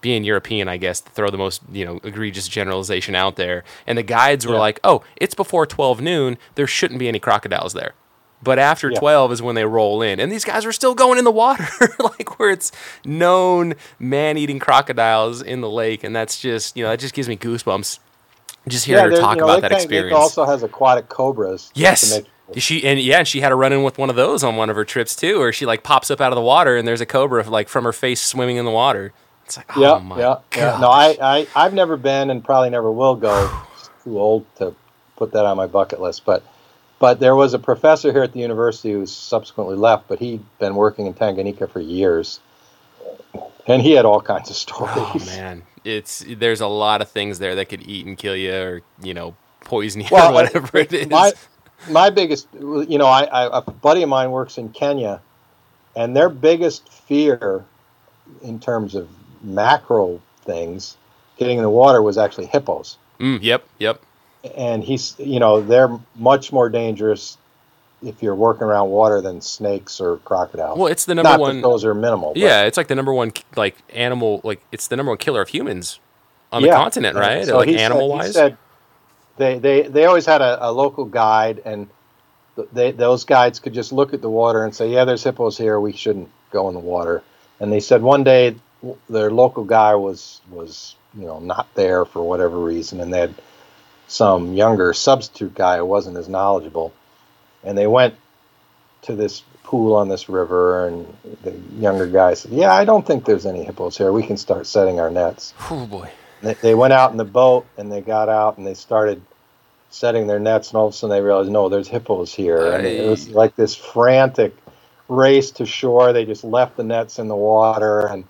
being European, I guess, to throw the most, egregious generalization out there. And the guides were like, oh, it's before 12 noon. There shouldn't be any crocodiles there. But after 12 is when they roll in. And these guys were still going in the water, like where it's known man-eating crocodiles in the lake. And that's just, that just gives me goosebumps just hearing her talk about that experience. Lake also has aquatic cobras. Yes. She had a run-in with one of those on one of her trips too, where she like pops up out of the water and there's a cobra like from her face swimming in the water. It's like, oh my God. No, I've never been and probably never will go. Just too old to put that on my bucket list. But there was a professor here at the university who subsequently left, but he'd been working in Tanganyika for years, and he had all kinds of stories. Oh man, there's a lot of things there that could eat and kill you, or poison you, or whatever it is. My biggest, a buddy of mine works in Kenya, and their biggest fear in terms of macro things getting in the water was actually hippos. Yep. And they're much more dangerous if you're working around water than snakes or crocodiles. Well, it's the number one. Not that those are minimal. Yeah, it's like the number one animal. Like it's the number one killer of humans on the continent, right? So animal wise. He said they always had a local guide, and those guides could just look at the water and say, "Yeah, there's hippos here. We shouldn't go in the water." And they said one day their local guy was not there for whatever reason, and they had some younger substitute guy who wasn't as knowledgeable, and they went to this pool on this river, and the younger guy said, "Yeah, I don't think there's any hippos here. We can start setting our nets." Oh boy! They went out in the boat, and they got out, and they started setting their nets, and all of a sudden they realized, no, there's hippos here, and it was like this frantic race to shore. They just left the nets in the water, and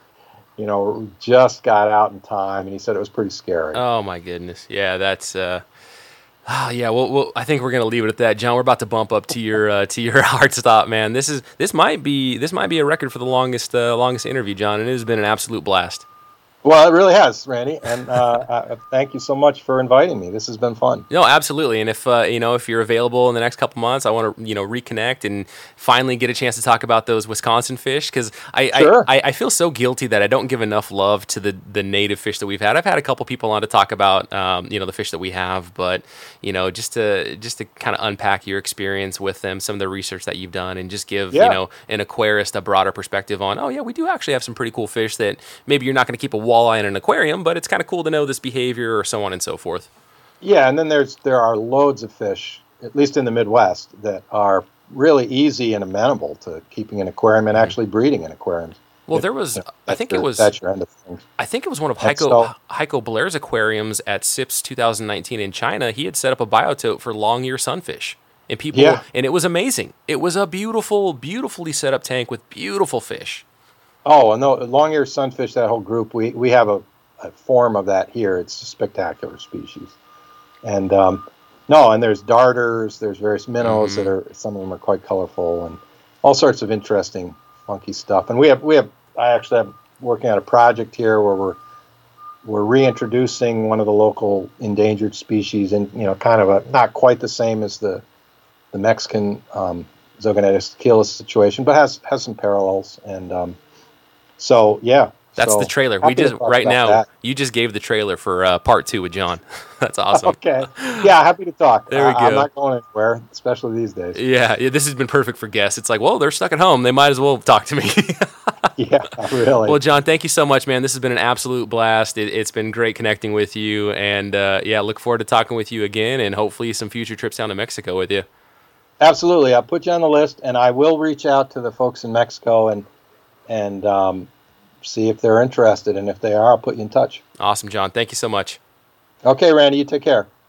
just got out in time, and he said it was pretty scary. Oh my goodness. Yeah, that's well, I think we're going to leave it at that. John, we're about to bump up to your hard stop, man. This might be a record for the longest interview, John, and it has been an absolute blast. Well, it really has, Randy, and thank you so much for inviting me. This has been fun. No, absolutely. And if if you're available in the next couple months, I want to reconnect and finally get a chance to talk about those Wisconsin fish, because I feel so guilty that I don't give enough love to the native fish that we've had. I've had a couple people on to talk about the fish that we have, but just to kind of unpack your experience with them, some of the research that you've done, and just give an aquarist a broader perspective on, we do actually have some pretty cool fish that maybe you're not going to keep a walleye in an aquarium, but it's kind of cool to know this behavior, or so on and so forth. Yeah, and then there are loads of fish, at least in the Midwest, that are really easy and amenable to keeping an aquarium and actually breeding in aquariums. Well, there was, I think it was one of Heiko Blair's aquariums at SIPS 2019 in China. He had set up a biotope for long-ear sunfish, and and it was amazing. It was a beautifully set up tank with beautiful fish. Oh, no, long-eared sunfish, that whole group, we have a form of that here. It's a spectacular species. And, and there's darters, there's various minnows some of them are quite colorful, and all sorts of interesting, funky stuff. And I actually am working on a project here where we're reintroducing one of the local endangered species, and, kind of not quite the same as the Mexican Zogonetus tequila situation, but has some parallels, and, so, yeah. That's the trailer. You just gave the trailer for part 2 with John. That's awesome. Okay. Yeah, happy to talk. There we go. I'm not going anywhere, especially these days. Yeah, this has been perfect for guests. It's like, well, they're stuck at home. They might as well talk to me. Yeah, really. Well, John, thank you so much, man. This has been an absolute blast. It's been great connecting with you. And, look forward to talking with you again, and hopefully some future trips down to Mexico with you. Absolutely. I'll put you on the list, and I will reach out to the folks in Mexico and see if they're interested, and if they are, I'll put you in touch. Awesome, John. Thank you so much. Okay, Randy, you take care.